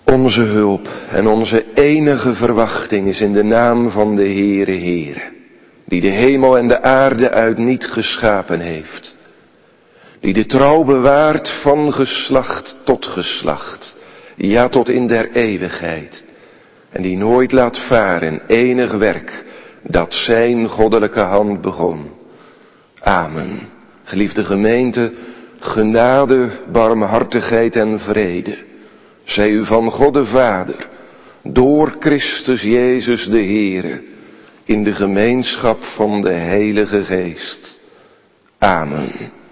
Onze hulp en onze enige verwachting is in de naam van de Heere Heere, die de hemel en de aarde uit niet geschapen heeft, die de trouw bewaart van geslacht tot geslacht, ja tot in der eeuwigheid, en die nooit laat varen enig werk dat zijn goddelijke hand begon. Amen. Geliefde gemeente, genade, barmhartigheid en vrede zij u van God de Vader, door Christus Jezus de Heere, in de gemeenschap van de Heilige Geest. Amen.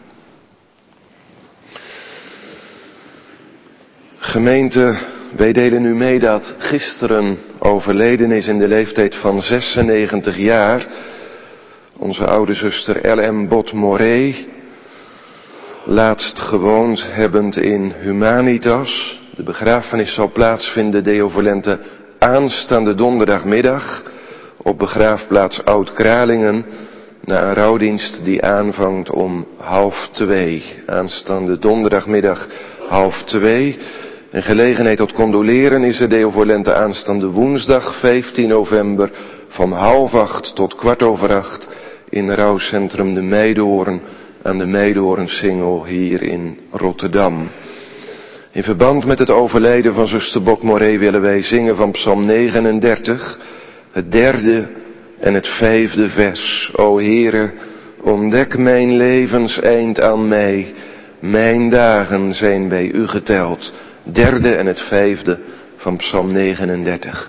Gemeente, wij delen u mee dat gisteren overleden is in de leeftijd van 96 jaar onze oude zuster L.M. Bot-Moré, laatst gewoond hebbend in Humanitas. De begrafenis zal plaatsvinden Deo Volente aanstaande donderdagmiddag op begraafplaats Oud-Kralingen, na een rouwdienst die aanvangt om 12:30. Aanstaande donderdagmiddag 12:30. Een gelegenheid tot condoleren is er Deo Volente aanstaande woensdag 15 november van 7:30 tot 7:15 in rouwcentrum de Meidoorn aan de Meidoornsingel hier in Rotterdam. In verband met het overlijden van zuster Bot-Moré willen wij zingen van Psalm 39, het 3e en het 5e vers. O Heere, ontdek mijn levenseind aan mij, mijn dagen zijn bij u geteld. 3e en het 5e van Psalm 39.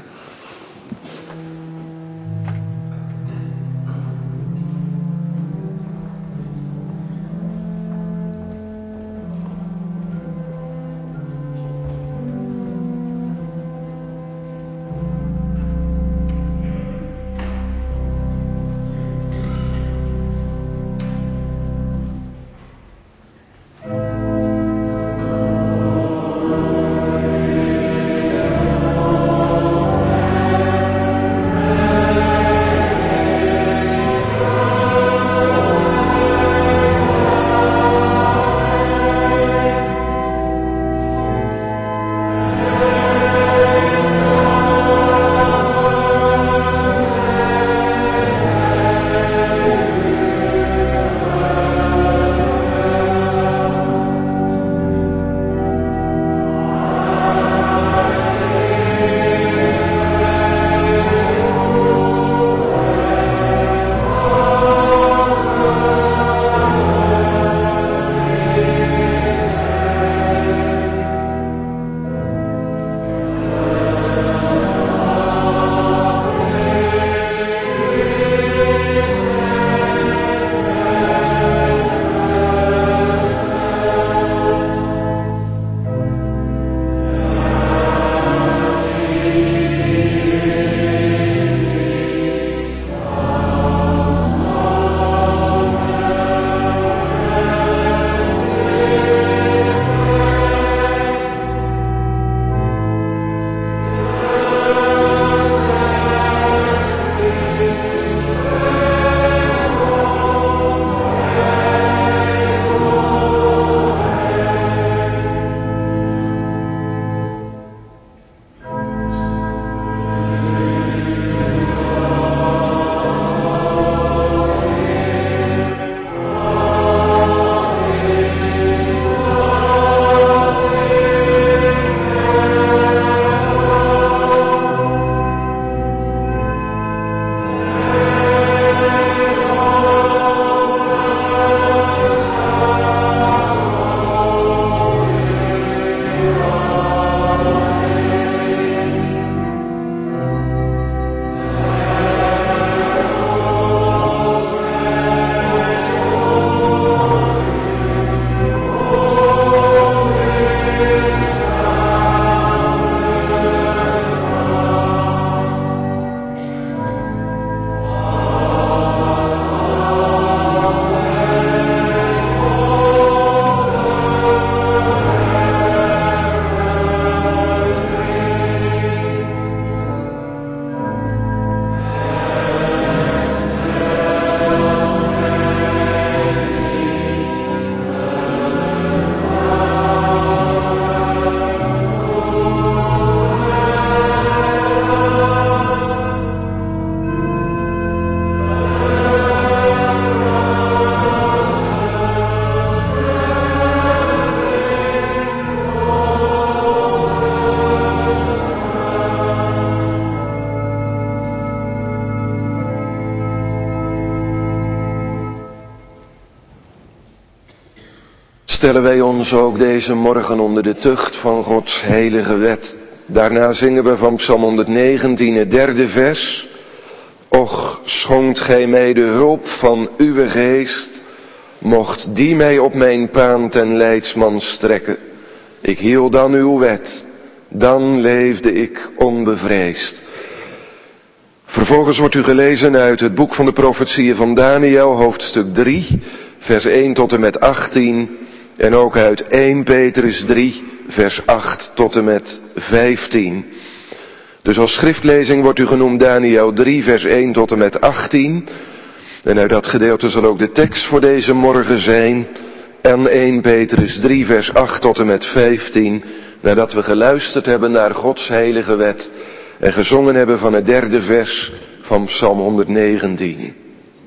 stellen wij ons ook deze morgen onder de tucht van Gods heilige wet. Daarna zingen we van Psalm 119, het derde vers. Och, schonkt gij mij de hulp van uwe geest, mocht die mij op mijn paan ten leidsman strekken. Ik hield dan uw wet, dan leefde ik onbevreesd. Vervolgens wordt u gelezen uit het boek van de profetieën van Daniel, hoofdstuk 3, vers 1 tot en met 18. En ook uit 1 Petrus 3, vers 8 tot en met 15. Dus als schriftlezing wordt u genoemd Daniel 3, vers 1 tot en met 18. En uit dat gedeelte zal ook de tekst voor deze morgen zijn. En 1 Petrus 3, vers 8 tot en met 15. Nadat we geluisterd hebben naar Gods heilige wet. En gezongen hebben van het derde vers van Psalm 119.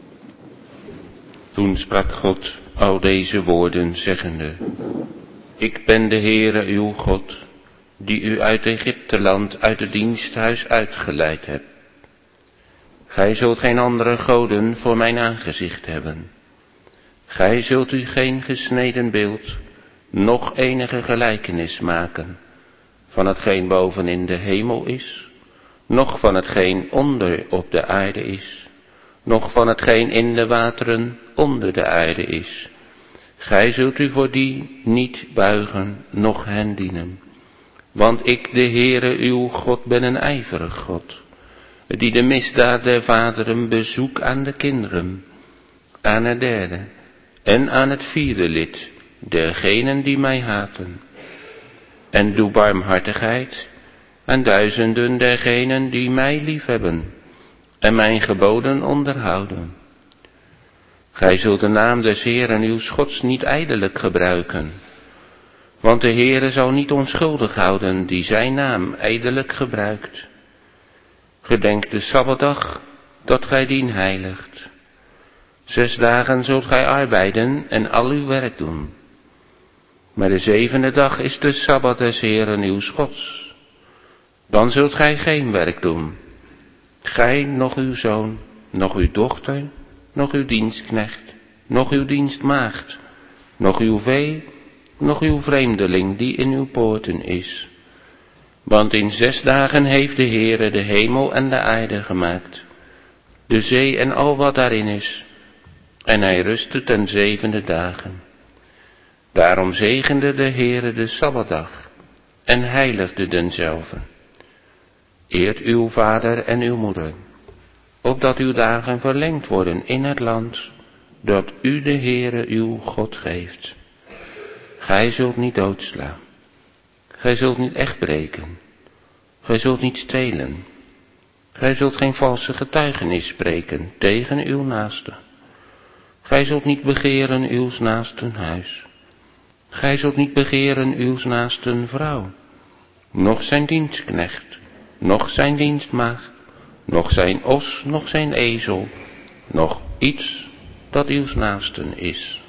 Toen sprak God al deze woorden zeggende. Ik ben de Heere uw God, die u uit Egypteland, uit het diensthuis uitgeleid hebt. Gij zult geen andere goden voor mijn aangezicht hebben. Gij zult u geen gesneden beeld, noch enige gelijkenis maken, van hetgeen boven in de hemel is, noch van hetgeen onder op de aarde is, noch van hetgeen in de wateren onder de aarde is. Gij zult u voor die niet buigen, noch hen dienen. Want ik, de Heere uw God, ben een ijverig God, die de misdaad der vaderen bezoek aan de kinderen, aan het derde en aan het vierde lid, dergenen die mij haten. En doe barmhartigheid aan duizenden dergenen die mij liefhebben en mijn geboden onderhouden. Gij zult de naam des Heeren uw Gods niet ijdelijk gebruiken, want de Heere zal niet onschuldig houden die zijn naam ijdelijk gebruikt. Gedenk de Sabbatdag, dat gij dien heiligt. 6 dagen zult gij arbeiden en al uw werk doen. Maar de 7e dag is de Sabbat des Heeren uw Gods. Dan zult gij geen werk doen. Gij, noch uw zoon, noch uw dochter, noch uw dienstknecht, noch uw dienstmaagd, noch uw vee, noch uw vreemdeling die in uw poorten is. Want in 6 dagen heeft de Heere de hemel en de aarde gemaakt, de zee en al wat daarin is, en hij rustte ten 7e dagen. Daarom zegende de Heere de Sabbatdag en heiligde denzelve. Eert uw vader en uw moeder, opdat uw dagen verlengd worden in het land, dat u de Heere uw God geeft. Gij zult niet doodslaan. Gij zult niet echtbreken. Gij zult niet stelen. Gij zult geen valse getuigenis spreken tegen uw naaste. Gij zult niet begeren uws naasten huis. Gij zult niet begeren uws naasten vrouw, noch zijn dienstknecht, noch zijn dienstmaagd, noch zijn os, noch zijn ezel, noch iets dat uws naasten is.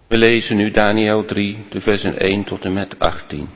We lezen nu Daniël 3, de versen 1 tot en met 18.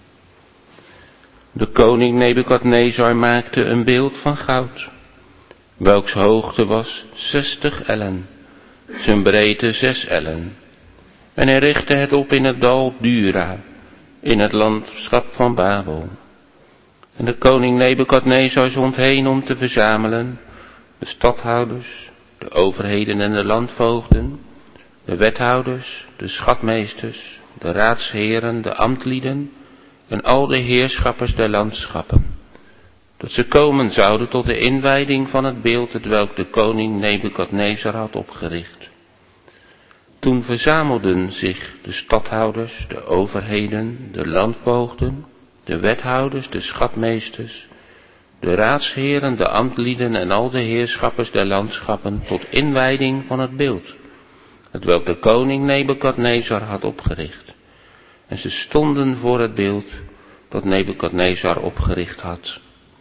De koning Nebukadnezar maakte een beeld van goud, welks hoogte was 60 ellen, zijn breedte 6 ellen. En hij richtte het op in het dal Dura, in het landschap van Babel. En de koning Nebukadnezar zond heen om te verzamelen de stadhouders, de overheden en de landvoogden, de wethouders, de schatmeesters, de raadsheren, de ambtlieden en al de heerschappers der landschappen, dat ze komen zouden tot de inwijding van het beeld hetwelk de koning Nebukadnezar had opgericht. Toen verzamelden zich de stadhouders, de overheden, de landvoogden, de wethouders, de schatmeesters, de raadsheren, de ambtlieden en al de heerschappers der landschappen tot inwijding van het beeld, hetwelk de koning Nebukadnezar had opgericht. En ze stonden voor het beeld dat Nebukadnezar opgericht had.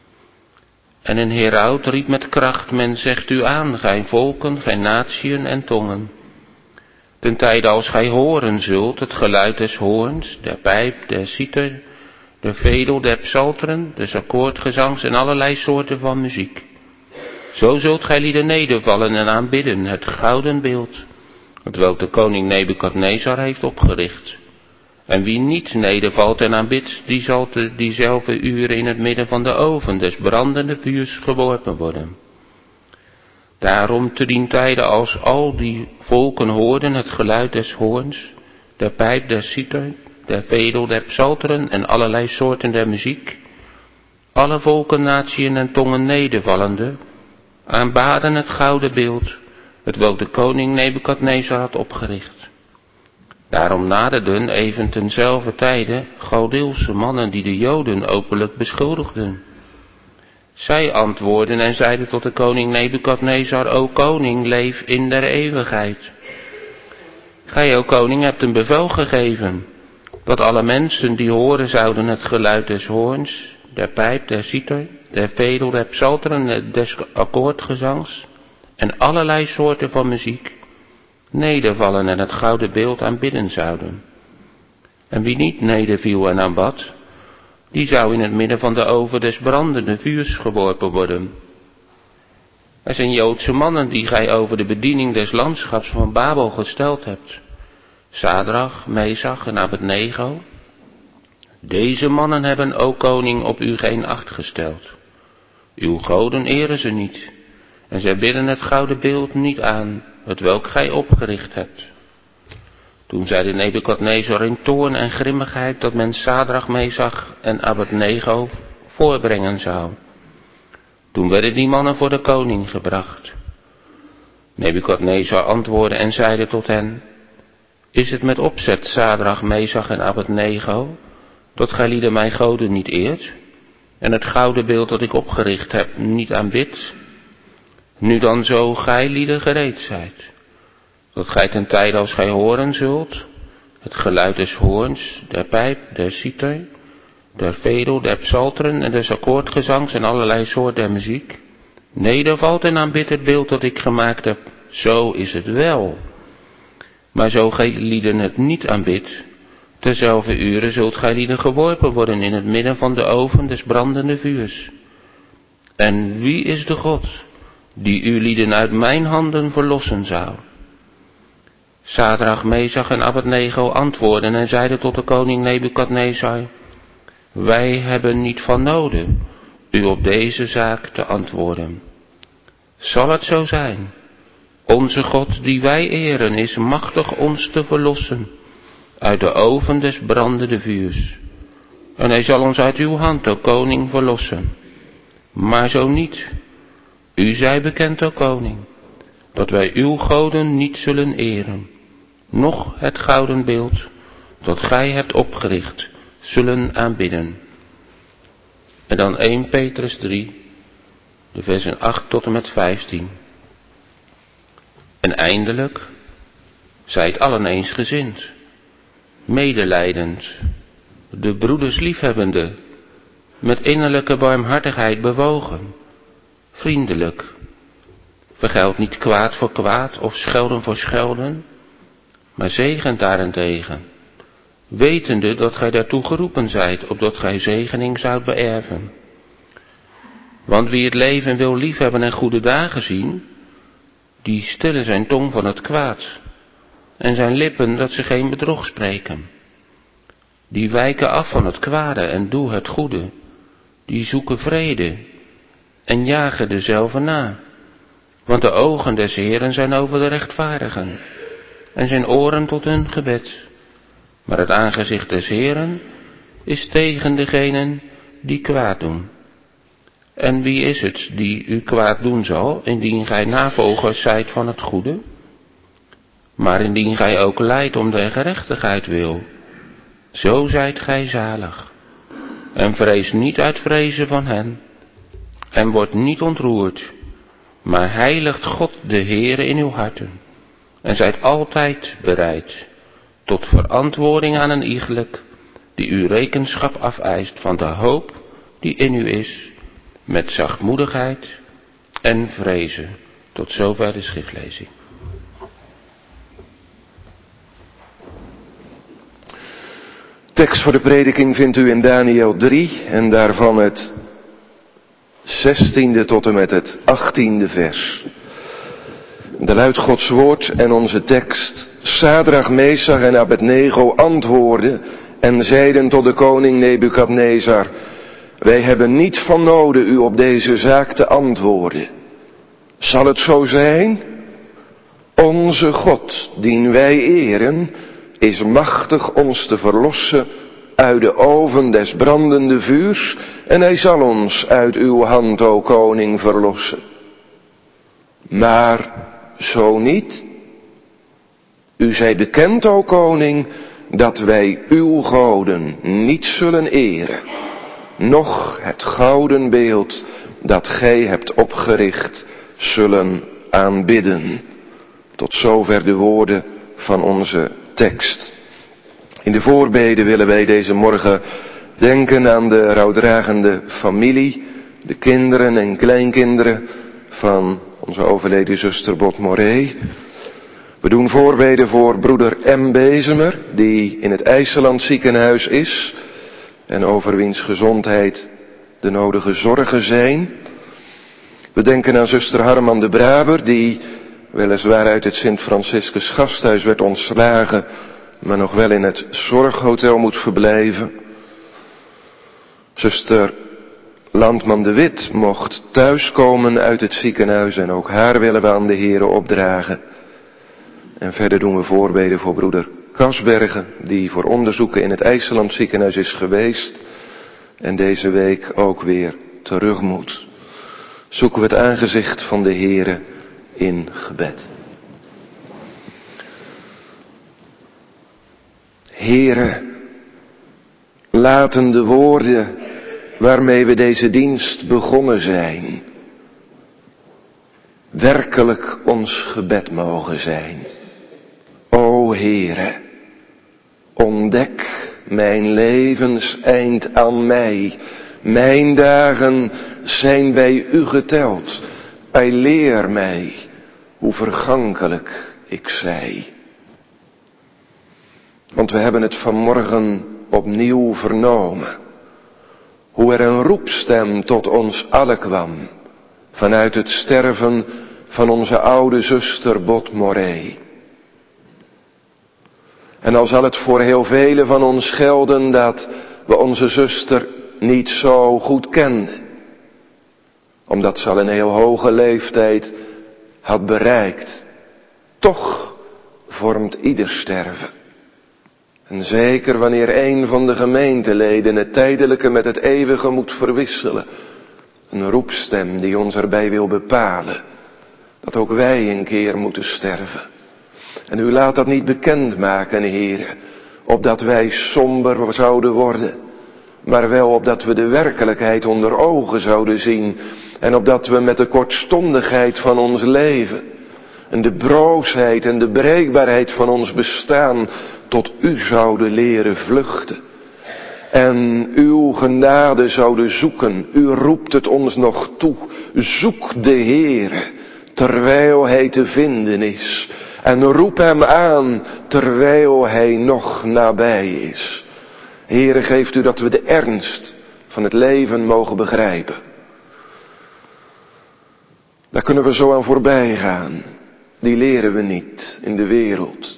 En een heraut riep met kracht: men zegt u aan, gij volken, gij natieën en tongen. Ten tijde als gij horen zult het geluid des hoorns, der pijp, der citer, der vedel, der psalteren, des akkoordgezangs en allerlei soorten van muziek. Zo zult gij lieden nedervallen en aanbidden het gouden beeld, hetwelk de koning Nebukadnezar heeft opgericht. En wie niet nedervalt en aanbidt, die zal te diezelfde uren in het midden van de oven des brandende vuurs geworpen worden. Daarom te dien tijde als al die volken hoorden het geluid des hoorns, der pijp, der citer, der vedel, der psalteren en allerlei soorten der muziek, alle volken, natieën en tongen nedervallende, aanbaden het gouden beeld, hetwelk de koning Nebukadnezar had opgericht. Daarom naderden even tenzelfde tijde Chaldeelse mannen die de Joden openlijk beschuldigden. Zij antwoordden en zeiden tot de koning Nebukadnezar: O koning, leef in der eeuwigheid. Gij, o koning, hebt een bevel gegeven, dat alle mensen die horen zouden het geluid des hoorns, der pijp, der citer, der vedel, der psalteren, des akkoordgezangs en allerlei soorten van muziek nedervallen en het gouden beeld aanbidden zouden. En wie niet nederviel en aanbad, die zou in het midden van de oven des brandende vuurs geworpen worden. Er zijn Joodse mannen die gij over de bediening des landschaps van Babel gesteld hebt, Sadrach, Mesach en Abednego. Deze mannen hebben, o koning, op u geen acht gesteld. Uw goden eren ze niet, en zij bidden het gouden beeld niet aan, hetwelk gij opgericht hebt. Toen zeide Nebukadnezar in toorn en grimmigheid dat men Sadrach, Mesach en Abednego voorbrengen zou. Toen werden die mannen voor de koning gebracht. Nebukadnezar antwoordde en zeide tot hen: Is het met opzet, Sadrach, Mesach en Abednego, dat gij lieden mijn goden niet eert, en het gouden beeld dat ik opgericht heb niet aanbidt? Nu dan zo gij lieden gereed zijt, dat gij ten tijde als gij horen zult het geluid des hoorns, der pijp, der citer, der vedel, der psalteren en des akkoordgezangs en allerlei soort der muziek, nedervalt en aanbidt het beeld dat ik gemaakt heb, zo is het wel. Maar zo gij lieden het niet aanbidt, terzelfde uren zult gij lieden geworpen worden in het midden van de oven des brandende vuurs. En wie is de God die u lieden uit mijn handen verlossen zou? Sadrach, Mesach en Abednego antwoordden en zeiden tot de koning Nebukadnezar: Wij hebben niet van noden u op deze zaak te antwoorden. Zal het zo zijn? Onze God die wij eren is machtig ons te verlossen uit de oven des brandende vuurs. En hij zal ons uit uw hand, o koning, verlossen. Maar zo niet, u zij bekend, o koning, dat wij uw goden niet zullen eren, noch het gouden beeld dat gij hebt opgericht zullen aanbidden. En dan 1 Petrus 3, de versen 8 tot en met 15. En eindelijk, zijt allen eensgezind, medelijdend, de broeders liefhebbende, met innerlijke barmhartigheid bewogen, vriendelijk. Vergeld niet kwaad voor kwaad of schelden voor schelden, maar zegent daarentegen, wetende dat gij daartoe geroepen zijt, opdat gij zegening zoudt beërven. Want wie het leven wil liefhebben en goede dagen zien, die stillen zijn tong van het kwaad, en zijn lippen dat ze geen bedrog spreken. Die wijken af van het kwade en doen het goede, die zoeken vrede en jagen dezelve na. Want de ogen des Heeren zijn over de rechtvaardigen, en zijn oren tot hun gebed. Maar het aangezicht des Heeren is tegen degenen die kwaad doen. En wie is het die u kwaad doen zal, indien gij navolgers zijt van het goede? Maar indien gij ook lijdt om de gerechtigheid wil, zo zijt gij zalig. En vrees niet uit vrezen van hen, en wordt niet ontroerd, maar heiligt God de Heere in uw harten, en zijt altijd bereid tot verantwoording aan een iegelijk, die u rekenschap afeist van de hoop die in u is, met zachtmoedigheid en vrezen. Tot zover de schriftlezing. Tekst voor de prediking vindt u in Daniël 3 en daarvan het 16e tot en met het 18e vers. De luidt Gods woord en onze tekst. Sadrach, Mesach en Abednego antwoordden en zeiden tot de koning Nebukadnezar: wij hebben niet van noden u op deze zaak te antwoorden. Zal het zo zijn? Onze God, dien wij eren, is machtig ons te verlossen uit de oven des brandende vuurs, en hij zal ons uit uw hand, o koning, verlossen. Maar zo niet. U zij bekend, o koning, dat wij uw goden niet zullen eren, noch het gouden beeld dat gij hebt opgericht zullen aanbidden. Tot zover de woorden van onze tekst. In de voorbeden willen wij deze morgen denken aan de rouwdragende familie, de kinderen en kleinkinderen van onze overleden zuster Bot Moré. We doen voorbeden voor broeder M. Bezemer, die in het IJsseland ziekenhuis is en over wiens gezondheid de nodige zorgen zijn. We denken aan zuster Harman de Braber, die weliswaar uit het Sint-Franciscus gasthuis werd ontslagen, maar nog wel in het zorghotel moet verblijven. Zuster Landman de Wit mocht thuiskomen uit het ziekenhuis en ook haar willen we aan de Here opdragen. En verder doen we voorbeden voor broeder Kasbergen, die voor onderzoeken in het IJsseland ziekenhuis is geweest en deze week ook weer terug moet. Zoeken we het aangezicht van de Here in gebed. Heere, laten de woorden waarmee we deze dienst begonnen zijn, werkelijk ons gebed mogen zijn. O Heere, ontdek mijn levenseind aan mij. Mijn dagen zijn bij u geteld. Hij leer mij hoe vergankelijk ik zij. Want we hebben het vanmorgen opnieuw vernomen. Hoe er een roepstem tot ons allen kwam. Vanuit het sterven van onze oude zuster Bot Moré. En al zal het voor heel velen van ons gelden dat we onze zuster niet zo goed kenden. Omdat ze al een heel hoge leeftijd had bereikt. Toch vormt ieder sterven. En zeker wanneer een van de gemeenteleden het tijdelijke met het eeuwige moet verwisselen. Een roepstem die ons erbij wil bepalen. Dat ook wij een keer moeten sterven. En u laat dat niet bekendmaken, Heere, opdat wij somber zouden worden, maar wel opdat we de werkelijkheid onder ogen zouden zien en opdat we met de kortstondigheid van ons leven en de broosheid en de breekbaarheid van ons bestaan tot u zouden leren vluchten en uw genade zouden zoeken. U roept het ons nog toe, zoek de Heere terwijl hij te vinden is. En roep hem aan terwijl hij nog nabij is. Heere, geeft u dat we de ernst van het leven mogen begrijpen. Daar kunnen we zo aan voorbij gaan. Die leren we niet in de wereld.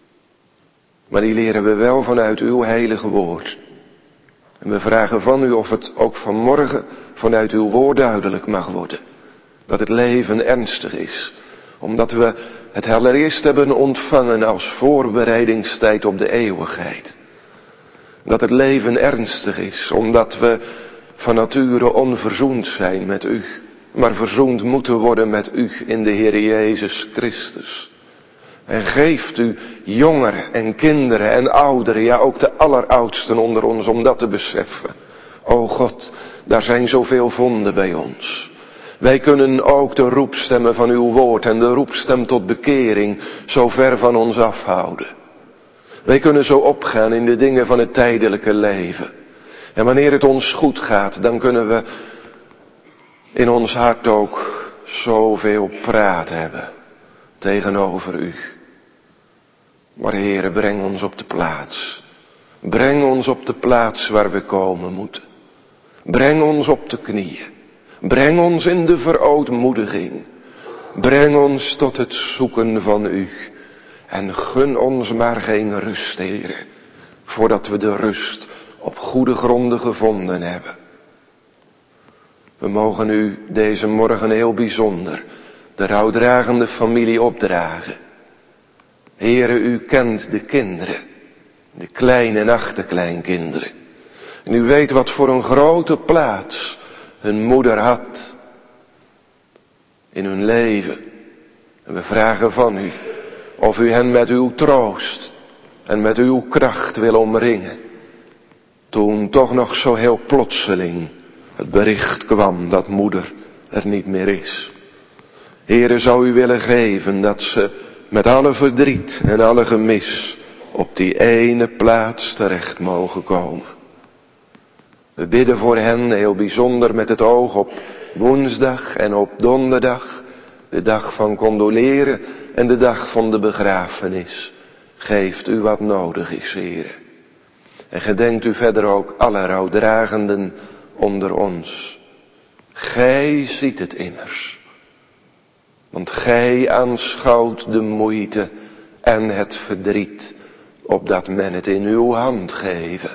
Maar die leren we wel vanuit uw heilige woord. En we vragen van u of het ook vanmorgen vanuit uw woord duidelijk mag worden. Dat het leven ernstig is. Omdat we het allereerst hebben ontvangen als voorbereidingstijd op de eeuwigheid. Dat het leven ernstig is, omdat we van nature onverzoend zijn met u. Maar verzoend moeten worden met u in de Heer Jezus Christus. En geeft u jongeren en kinderen en ouderen, ja ook de alleroudsten onder ons, om dat te beseffen. O God, daar zijn zoveel vonden bij ons. Wij kunnen ook de roepstemmen van uw woord en de roepstem tot bekering zo ver van ons afhouden. Wij kunnen zo opgaan in de dingen van het tijdelijke leven. En wanneer het ons goed gaat, dan kunnen we in ons hart ook zoveel praat hebben tegenover u. Maar Heere, breng ons op de plaats. Breng ons op de plaats waar we komen moeten. Breng ons op de knieën. Breng ons in de verootmoediging. Breng ons tot het zoeken van u. En gun ons maar geen rust, Heere, voordat we de rust op goede gronden gevonden hebben. We mogen u deze morgen heel bijzonder de rouwdragende familie opdragen. Heere, u kent de kinderen, de kleine en achterkleinkinderen. En u weet wat voor een grote plaats hun moeder had in hun leven. En we vragen van u of u hen met uw troost en met uw kracht wil omringen. Toen toch nog zo heel plotseling het bericht kwam dat moeder er niet meer is. Heere, zou u willen geven dat ze met alle verdriet en alle gemis op die ene plaats terecht mogen komen. We bidden voor hen heel bijzonder met het oog op woensdag en op donderdag, de dag van condoleren en de dag van de begrafenis. Geeft u wat nodig is, Heere. En gedenkt u verder ook alle rouwdragenden onder ons. Gij ziet het immers. Want gij aanschouwt de moeite en het verdriet, opdat men het in uw hand geven.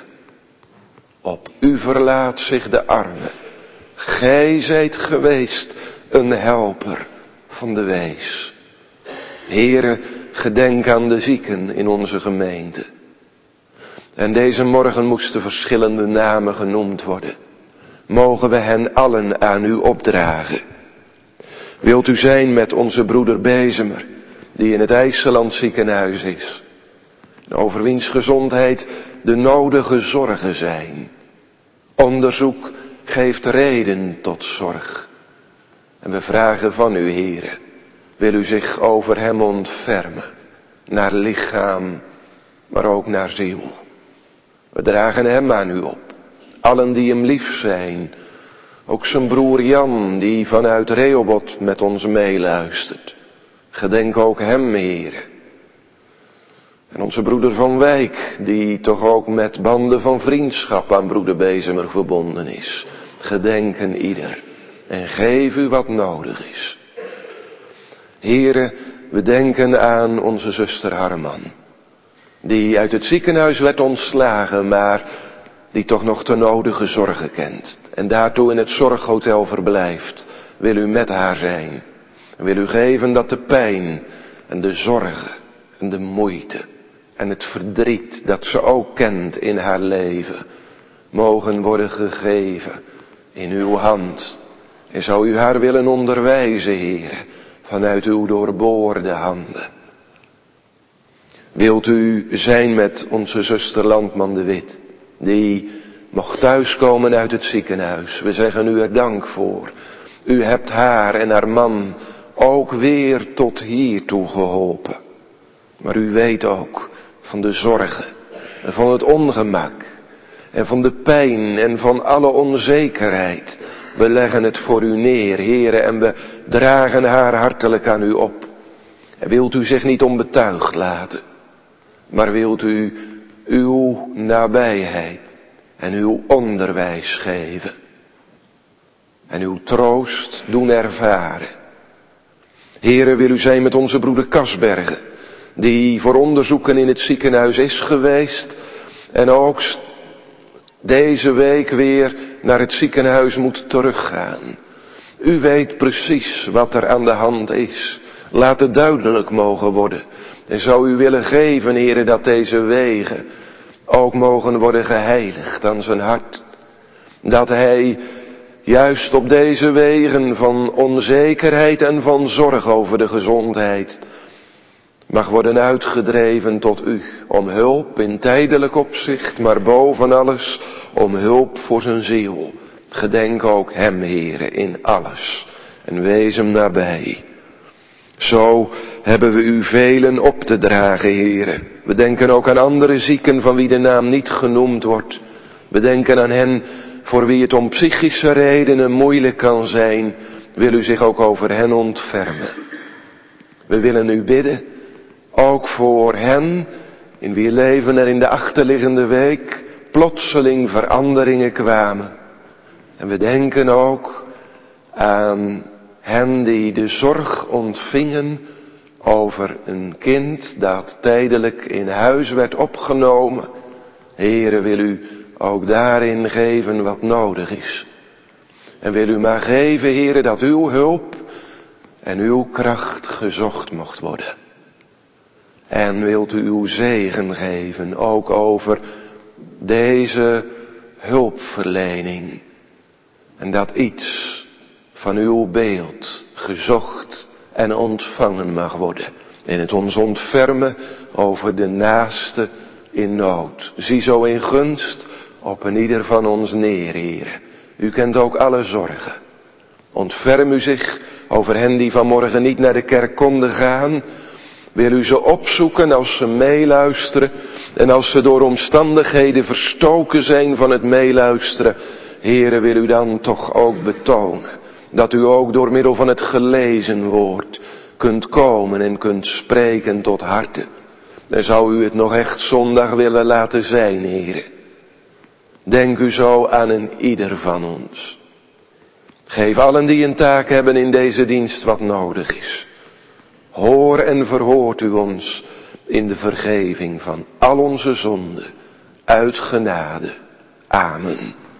Op u verlaat zich de arme. Gij zijt geweest een helper van de wees. Heere, gedenk aan de zieken in onze gemeente. En deze morgen moesten verschillende namen genoemd worden. Mogen we hen allen aan u opdragen. Wilt u zijn met onze broeder Bezemer, die in het IJsseland ziekenhuis is. En over wiens gezondheid de nodige zorgen zijn. Onderzoek geeft reden tot zorg. En we vragen van u, Heere, wil u zich over hem ontfermen, naar lichaam, maar ook naar ziel. We dragen hem aan u op, allen die hem lief zijn. Ook zijn broer Jan, die vanuit Rehoboth met ons meeluistert. Gedenk ook hem, Heere. En onze broeder Van Wijk, die toch ook met banden van vriendschap aan broeder Bezemer verbonden is. Gedenken ieder. En geef u wat nodig is. Heere, we denken aan onze zuster Harman. Die uit het ziekenhuis werd ontslagen, maar die toch nog de nodige zorgen kent. En daartoe in het zorghotel verblijft. Wil u met haar zijn. En wil u geven dat de pijn en de zorgen en de moeite en het verdriet dat ze ook kent in haar leven, mogen worden gegeven in uw hand. En zou u haar willen onderwijzen, Heere, vanuit uw doorboorde handen. Wilt u zijn met onze zuster Landman de Wit, die mocht thuiskomen uit het ziekenhuis. We zeggen u er dank voor. U hebt haar en haar man ook weer tot hiertoe geholpen. Maar u weet ook van de zorgen en van het ongemak en van de pijn en van alle onzekerheid. We leggen het voor u neer, Heere, en we dragen haar hartelijk aan u op. En wilt u zich niet onbetuigd laten, maar wilt u uw nabijheid en uw onderwijs geven. En uw troost doen ervaren. Heere, wil u zijn met onze broeder Kasbergen, die voor onderzoeken in het ziekenhuis is geweest en ook deze week weer naar het ziekenhuis moet teruggaan. U weet precies wat er aan de hand is. Laat het duidelijk mogen worden. En zou u willen geven, Heere, dat deze wegen ook mogen worden geheiligd aan zijn hart. Dat hij juist op deze wegen van onzekerheid en van zorg over de gezondheid mag worden uitgedreven tot u. Om hulp in tijdelijk opzicht, maar boven alles om hulp voor zijn ziel. Gedenk ook hem, Heere, in alles. En wees hem nabij. Zo hebben we u velen op te dragen, Heere. We denken ook aan andere zieken van wie de naam niet genoemd wordt. We denken aan hen voor wie het om psychische redenen moeilijk kan zijn. Wil u zich ook over hen ontfermen. We willen u bidden, ook voor hen in wie leven er in de achterliggende week plotseling veranderingen kwamen. En we denken ook aan hen die de zorg ontvingen over een kind dat tijdelijk in huis werd opgenomen. Heere, wil u ook daarin geven wat nodig is. En wil u maar geven, Heere, dat uw hulp en uw kracht gezocht mocht worden. En wilt u uw zegen geven, ook over deze hulpverlening. En dat iets van uw beeld gezocht en ontvangen mag worden. In het ons ontfermen over de naaste in nood. Zie zo in gunst op een ieder van ons neer, Heere. U kent ook alle zorgen. Ontferm u zich over hen die vanmorgen niet naar de kerk konden gaan. Wil u ze opzoeken als ze meeluisteren. En als ze door omstandigheden verstoken zijn van het meeluisteren. Heere, wil u dan toch ook betonen dat u ook door middel van het gelezen woord kunt komen en kunt spreken tot harten. En zou u het nog echt zondag willen laten zijn, Heere. Denk u zo aan een ieder van ons. Geef allen die een taak hebben in deze dienst wat nodig is. Hoor en verhoort u ons in de vergeving van al onze zonden. Uit genade. Amen.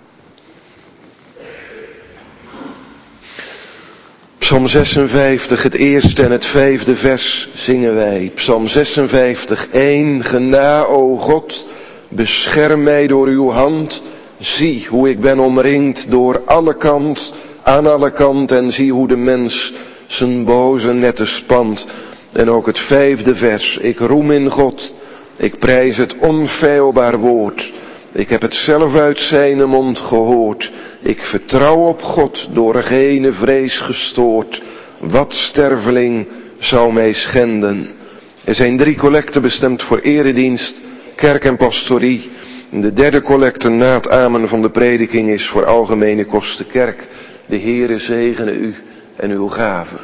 Psalm 56, het eerste en het vijfde vers zingen wij. Psalm 56, 1. Gena, o God, bescherm mij door uw hand. Zie hoe ik ben omringd door alle kant, aan alle kant. En zie hoe de mens zijn boze netten spant. En ook het vijfde vers. Ik roem in God, ik prijs het onfeilbaar woord. Ik heb het zelf uit zijn mond gehoord. Ik vertrouw op God, door geen vrees gestoord. Wat sterveling zou mij schenden? Er zijn 3 collecten bestemd voor eredienst, kerk en pastorie. En de derde collecte na het amen van de prediking is voor algemene kosten kerk. De Heere zegene u en uw gaven.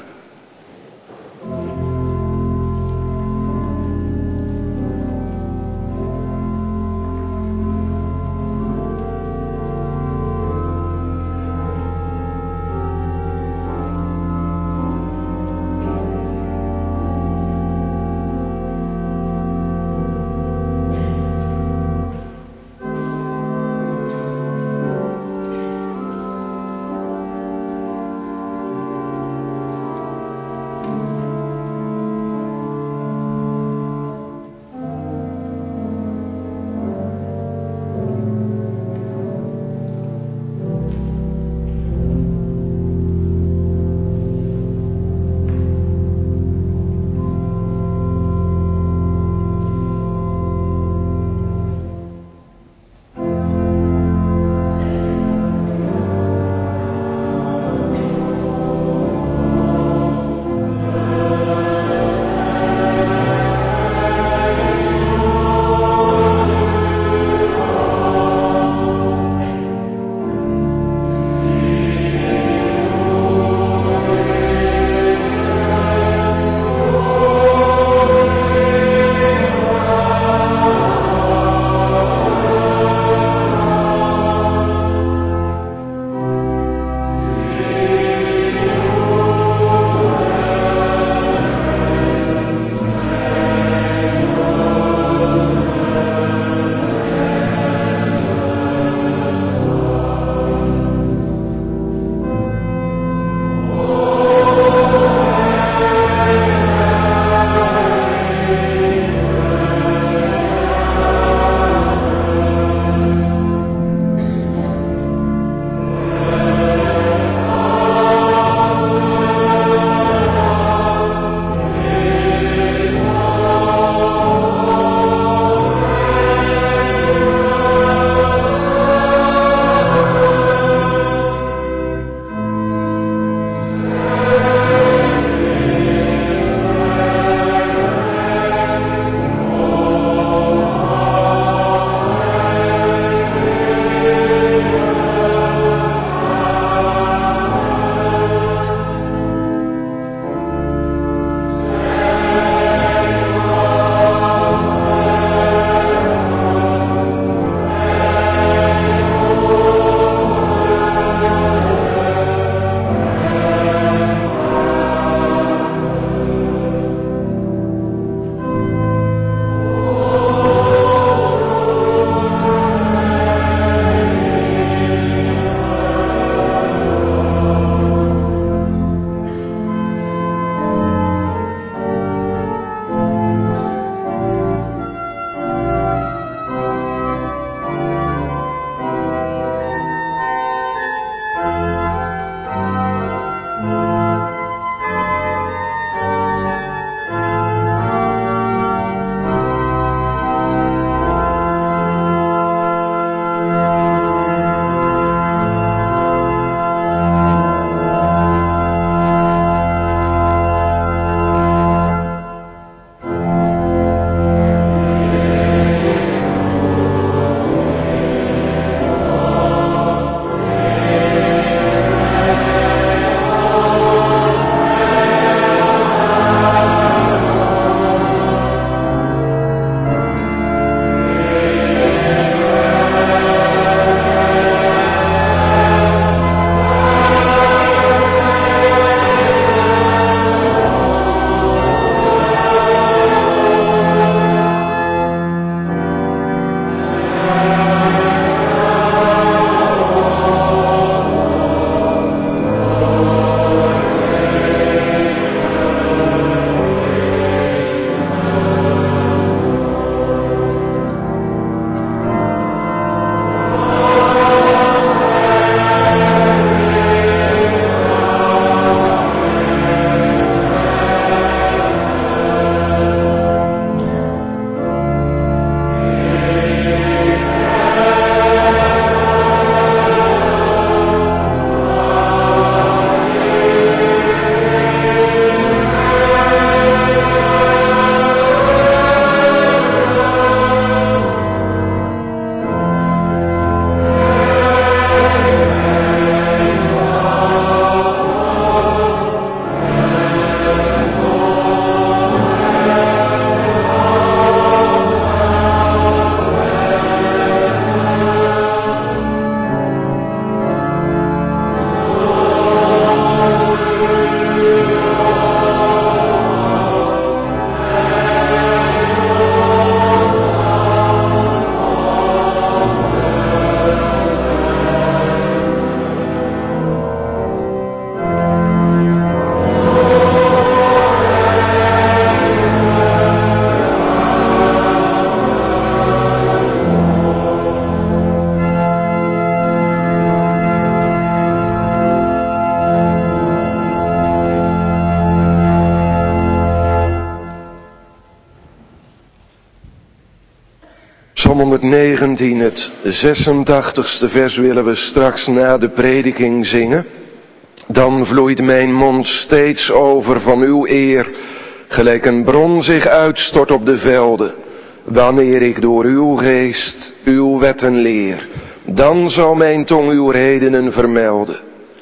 119, het 86ste vers willen we straks na de prediking zingen. Dan vloeit mijn mond steeds over van uw eer, gelijk een bron zich uitstort op de velden. Wanneer ik door uw geest uw wetten leer, dan zal mijn tong uw redenen vermelden.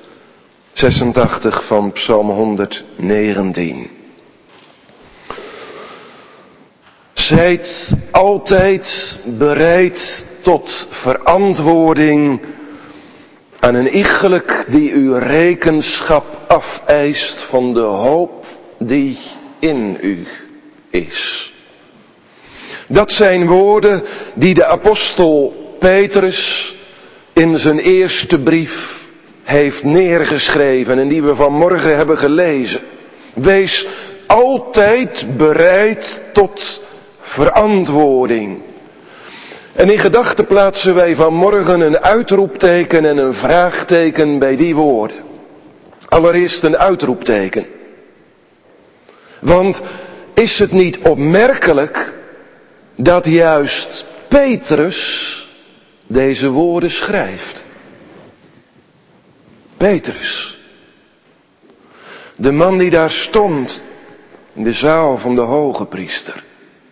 86 van Psalm 119. Zijt altijd bereid tot verantwoording aan een iegelijk die uw rekenschap afeist van de hoop die in u is. Dat zijn woorden die de apostel Petrus in zijn eerste brief heeft neergeschreven en die we vanmorgen hebben gelezen. Wees altijd bereid tot verantwoording. En in gedachten plaatsen wij vanmorgen een uitroepteken en een vraagteken bij die woorden. Allereerst een uitroepteken. Want is het niet opmerkelijk dat juist Petrus deze woorden schrijft? Petrus. De man die daar stond in de zaal van de hoge priester.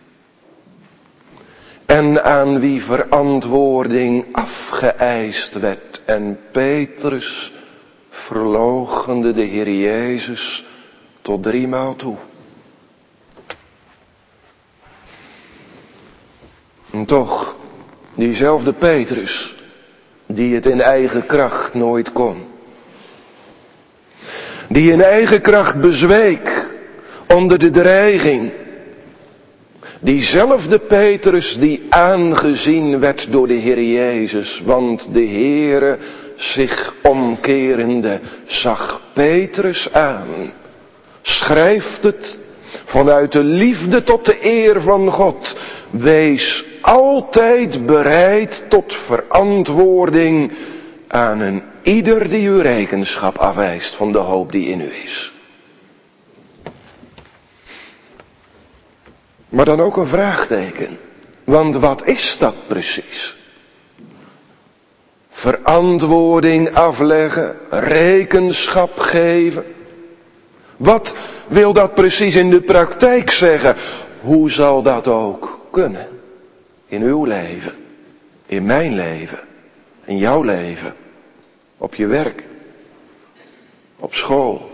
En aan wie verantwoording afgeëist werd. En Petrus verloochende de Heer Jezus tot 3 maal toe. En toch, diezelfde Petrus, die het in eigen kracht nooit kon. Die in eigen kracht bezweek onder de dreiging. Diezelfde Petrus die aangezien werd door de Heer Jezus, want de Heere zich omkerende zag Petrus aan. Schrijft het vanuit de liefde tot de eer van God. Wees altijd bereid tot verantwoording aan een ieder die uw rekenschap afwijst van de hoop die in u is. Maar dan ook een vraagteken. Want wat is dat precies? Verantwoording afleggen, rekenschap geven. Wat wil dat precies in de praktijk zeggen? Hoe zal dat ook kunnen? In uw leven, in mijn leven, in jouw leven, op je werk, op school,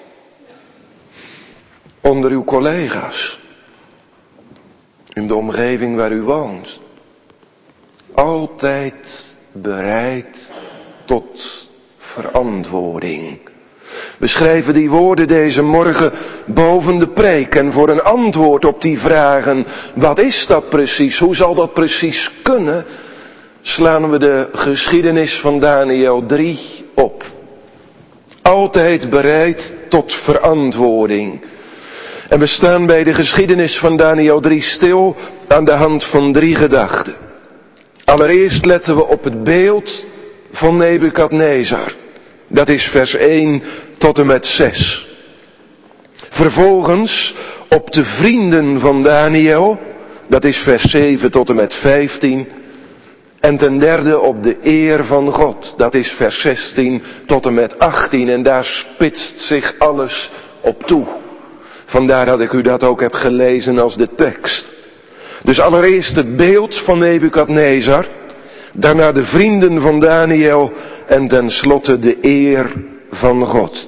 onder uw collega's, in de omgeving waar u woont. Altijd bereid tot verantwoording. We schrijven die woorden deze morgen boven de preek en voor een antwoord op die vragen, wat is dat precies, hoe zal dat precies kunnen, slaan we de geschiedenis van Daniël 3 op. Altijd bereid tot verantwoording. En we staan bij de geschiedenis van Daniël 3 stil aan de hand van 3 gedachten. Allereerst letten we op het beeld van Nebukadnezar. Dat is vers 1 tot en met 6. Vervolgens op de vrienden van Daniël. Dat is vers 7 tot en met 15. En ten derde op de eer van God. Dat is vers 16 tot en met 18. En daar spitst zich alles op toe. Vandaar dat ik u dat ook heb gelezen als de tekst. Dus allereerst het beeld van Nebukadnezar. Daarna de vrienden van Daniël. En tenslotte de eer van God.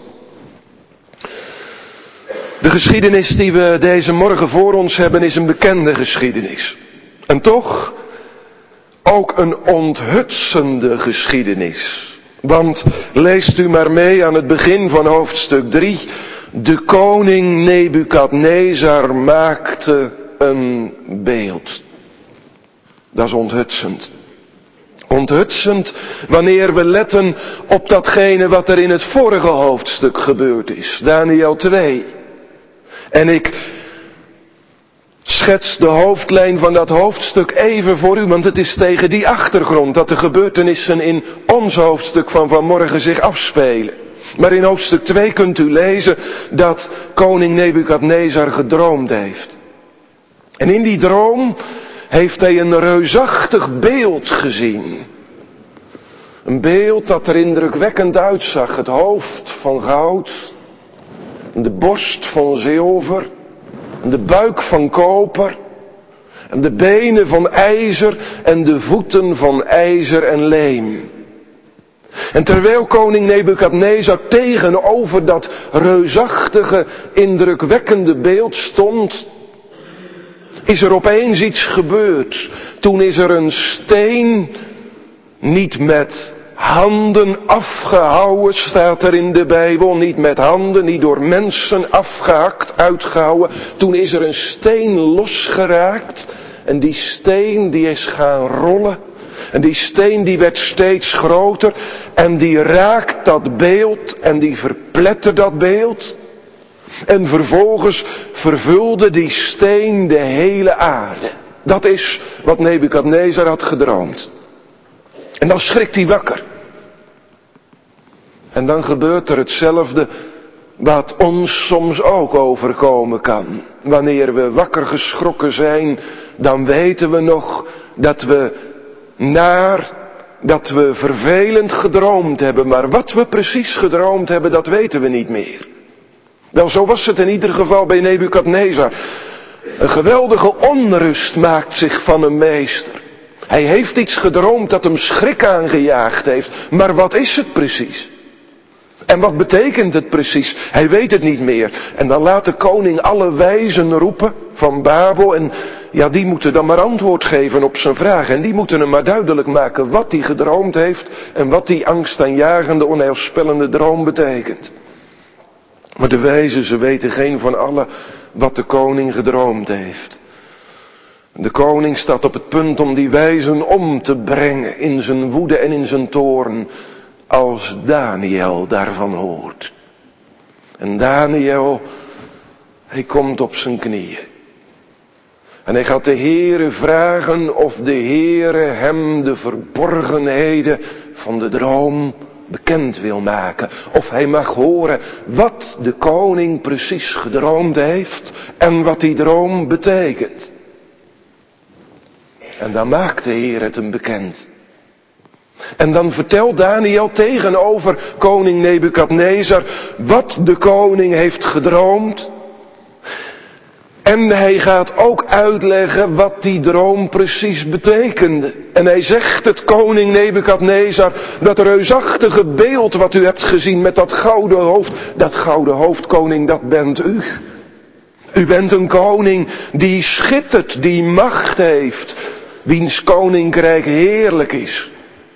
De geschiedenis die we deze morgen voor ons hebben is een bekende geschiedenis. En toch ook een onthutsende geschiedenis. Want leest u maar mee aan het begin van hoofdstuk 3. De koning Nebukadnezar maakte een beeld. Dat is onthutsend. Onthutsend wanneer we letten op datgene wat er in het vorige hoofdstuk gebeurd is. Daniël 2. En ik schets de hoofdlijn van dat hoofdstuk even voor u, want het is tegen die achtergrond dat de gebeurtenissen in ons hoofdstuk van vanmorgen zich afspelen. Maar in hoofdstuk 2 kunt u lezen dat koning Nebukadnezar gedroomd heeft. En in die droom heeft hij een reusachtig beeld gezien. Een beeld dat er indrukwekkend uitzag. Het hoofd van goud, de borst van zilver, de buik van koper, en de benen van ijzer en de voeten van ijzer en leem. En terwijl koning Nebukadnezar tegenover dat reusachtige, indrukwekkende beeld stond, is er opeens iets gebeurd. Toen is er een steen, niet met handen afgehouwen, staat er in de Bijbel, niet met handen, niet door mensen afgehakt, uitgehouwen. Toen is er een steen losgeraakt en die steen die is gaan rollen. En die steen die werd steeds groter en die raakt dat beeld en die verplettert dat beeld. En vervolgens vervulde die steen de hele aarde. Dat is wat Nebukadnezar had gedroomd. En dan schrikt hij wakker. En dan gebeurt er hetzelfde wat ons soms ook overkomen kan. Wanneer we wakker geschrokken zijn, dan weten we nog dat we vervelend gedroomd hebben. Maar wat we precies gedroomd hebben, dat weten we niet meer. Wel, zo was het in ieder geval bij Nebukadnezar. Een geweldige onrust maakt zich van een meester. Hij heeft iets gedroomd dat hem schrik aangejaagd heeft. Maar wat is het precies? En wat betekent het precies? Hij weet het niet meer. En dan laat de koning alle wijzen roepen van Babel. En ja, die moeten dan maar antwoord geven op zijn vraag. En die moeten hem maar duidelijk maken wat hij gedroomd heeft. En wat die angstaanjagende, onheilspellende droom betekent. Maar de wijzen, ze weten geen van allen wat de koning gedroomd heeft. De koning staat op het punt om die wijzen om te brengen in zijn woede en in zijn toorn. Als Daniel daarvan hoort. En Daniel, hij komt op zijn knieën. En hij gaat de Heere vragen of de Heere hem de verborgenheden van de droom bekend wil maken. Of hij mag horen wat de koning precies gedroomd heeft en wat die droom betekent. En dan maakt de Heer het hem bekend. En dan vertelt Daniel tegenover koning Nebukadnezar wat de koning heeft gedroomd. En hij gaat ook uitleggen wat die droom precies betekende. En hij zegt het koning Nebukadnezar, dat reusachtige beeld wat u hebt gezien met dat gouden hoofd koning, dat bent u. U bent een koning die schittert, die macht heeft, wiens koninkrijk heerlijk is.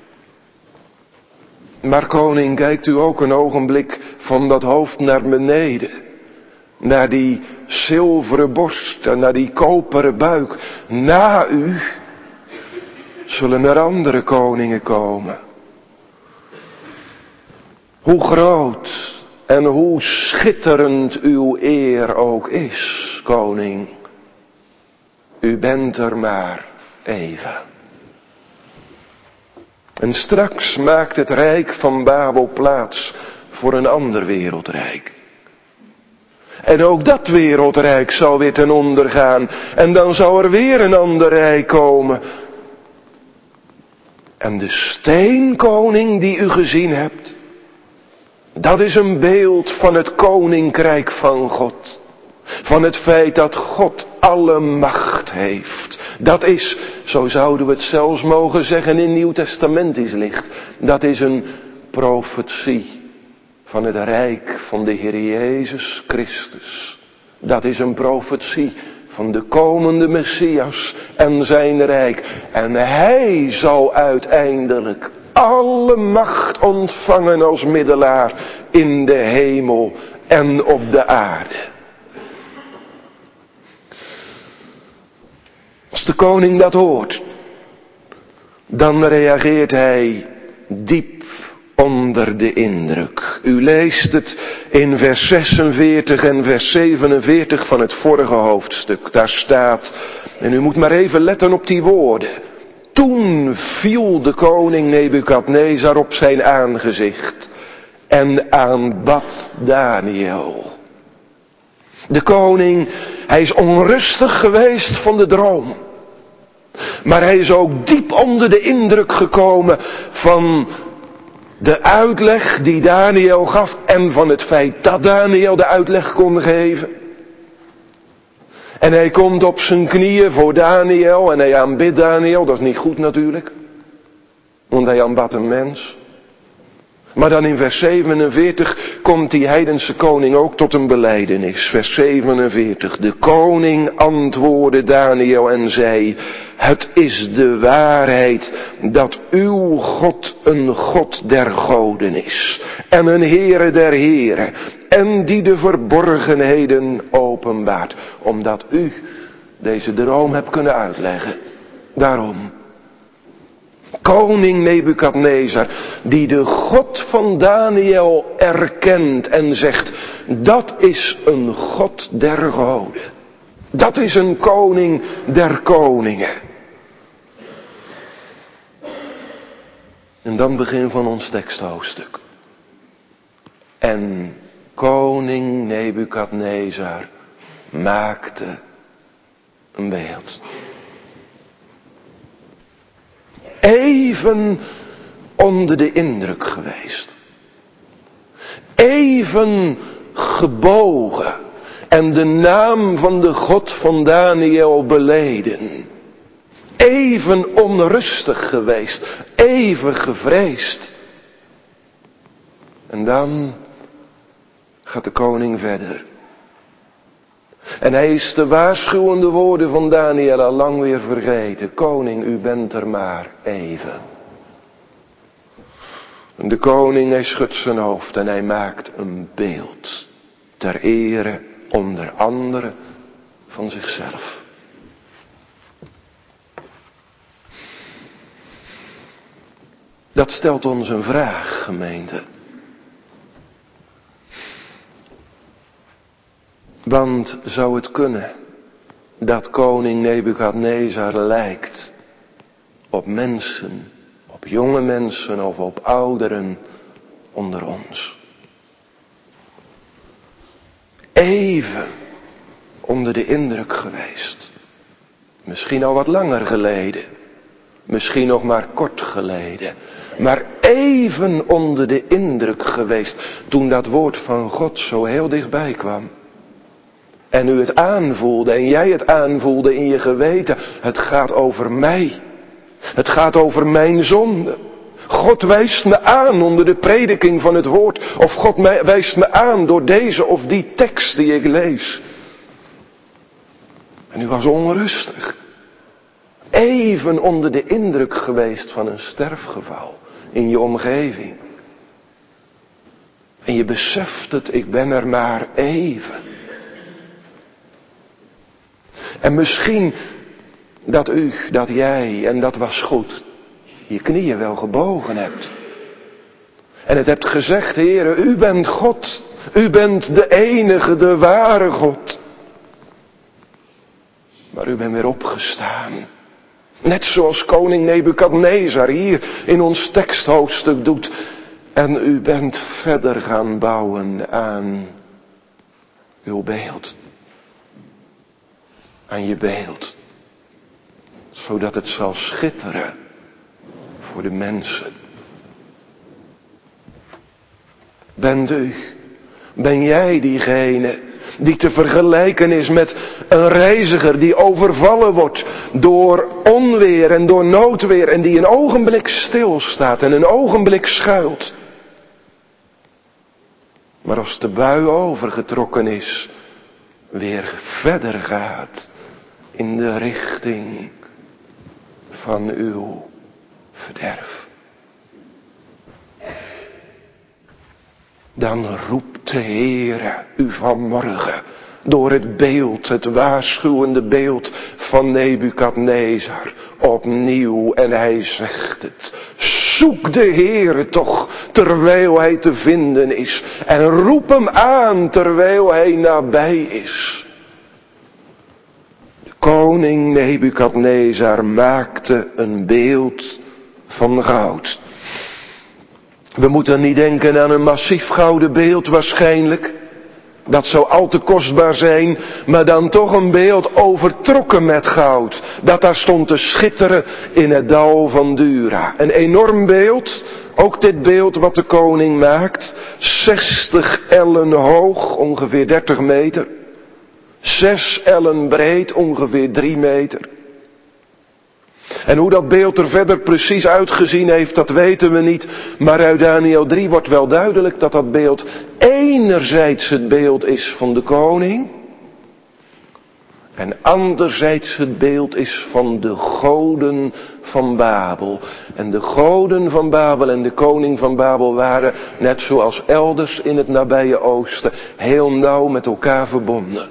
Maar koning, kijkt u ook een ogenblik van dat hoofd naar beneden. Naar die zilveren borst en naar die koperen buik. Na u zullen er andere koningen komen. Hoe groot en hoe schitterend uw eer ook is, koning. U bent er maar even. En straks maakt het rijk van Babel plaats voor een ander wereldrijk. En ook dat wereldrijk zal weer ten onder gaan. En dan zal er weer een ander rijk komen. En de steenkoning die u gezien hebt, dat is een beeld van het koninkrijk van God. Van het feit dat God alle macht heeft. Dat is, zo zouden we het zelfs mogen zeggen in Nieuwtestamentisch licht, dat is een profetie van het rijk van de Heer Jezus Christus. Dat is een profetie van de komende Messias en zijn rijk. En hij zal uiteindelijk alle macht ontvangen als middelaar in de hemel en op de aarde. Als de koning dat hoort, dan reageert hij diep onder de indruk. U leest het in vers 46 en vers 47 van het vorige hoofdstuk. Daar staat, en u moet maar even letten op die woorden. Toen viel de koning Nebukadnezar op zijn aangezicht en aanbad Daniel. De koning, hij is onrustig geweest van de droom. Maar hij is ook diep onder de indruk gekomen van de uitleg die Daniël gaf en van het feit dat Daniël de uitleg kon geven. En hij komt op zijn knieën voor Daniël en hij aanbidt Daniël. Dat is niet goed natuurlijk, want hij aanbad een mens. Maar dan in vers 47 komt die heidense koning ook tot een belijdenis. Vers 47. De koning antwoordde Daniël en zei: het is de waarheid dat uw God een God der goden is. En een Heere der heren. En die de verborgenheden openbaart. Omdat u deze droom hebt kunnen uitleggen. Daarom. Koning Nebukadnezar, die de God van Daniël erkent en zegt: dat is een God der goden. Dat is een koning der koningen. En dan begin van ons teksthoofdstuk. En koning Nebukadnezar maakte een beeld. Even onder de indruk geweest. Even gebogen. En de naam van de God van Daniël beleden. Even onrustig geweest. Even gevreesd. En dan gaat de koning verder. En hij is de waarschuwende woorden van Daniël al lang weer vergeten. Koning, u bent er maar even. En de koning, hij schudt zijn hoofd en hij maakt een beeld. Ter ere, onder andere, van zichzelf. Dat stelt ons een vraag, gemeente. Want zou het kunnen dat koning Nebukadnezar lijkt op mensen, op jonge mensen of op ouderen onder ons? Even onder de indruk geweest. Misschien al wat langer geleden. Misschien nog maar kort geleden. Maar even onder de indruk geweest toen dat woord van God zo heel dichtbij kwam. En u het aanvoelde en jij het aanvoelde in je geweten. Het gaat over mij. Het gaat over mijn zonde. God wijst me aan onder de prediking van het woord. Of God wijst me aan door deze of die tekst die ik lees. En u was onrustig. Even onder de indruk geweest van een sterfgeval in je omgeving. En je beseft het, ik ben er maar even. En misschien dat jij, en dat was goed, je knieën wel gebogen hebt. En het hebt gezegd: Heere, u bent God. U bent de enige, de ware God. Maar u bent weer opgestaan. Net zoals koning Nebukadnezar hier in ons teksthoofdstuk doet. En u bent verder gaan bouwen aan uw beeld. Aan je beeld. Zodat het zal schitteren voor de mensen. Ben jij diegene die te vergelijken is met een reiziger die overvallen wordt door onweer en door noodweer en die een ogenblik stilstaat en een ogenblik schuilt. Maar als de bui overgetrokken is, weer verder gaat in de richting van uw verderf. Dan roept de Heere u vanmorgen door het beeld, het waarschuwende beeld van Nebukadnezar opnieuw. En hij zegt het: zoek de Heere toch terwijl hij te vinden is. En roep hem aan terwijl hij nabij is. De koning Nebukadnezar maakte een beeld van goud. We moeten niet denken aan een massief gouden beeld waarschijnlijk. Dat zou al te kostbaar zijn, maar dan toch een beeld overtrokken met goud. Dat daar stond te schitteren in het dal van Dura. Een enorm beeld, ook dit beeld wat de koning maakt. 60 ellen hoog, ongeveer 30 meter. 6 ellen breed, ongeveer 3 meter. En hoe dat beeld er verder precies uitgezien heeft, dat weten we niet. Maar uit Daniël 3 wordt wel duidelijk dat dat beeld enerzijds het beeld is van de koning. En anderzijds het beeld is van de goden van Babel. En de goden van Babel en de koning van Babel waren, net zoals elders in het nabije oosten, heel nauw met elkaar verbonden.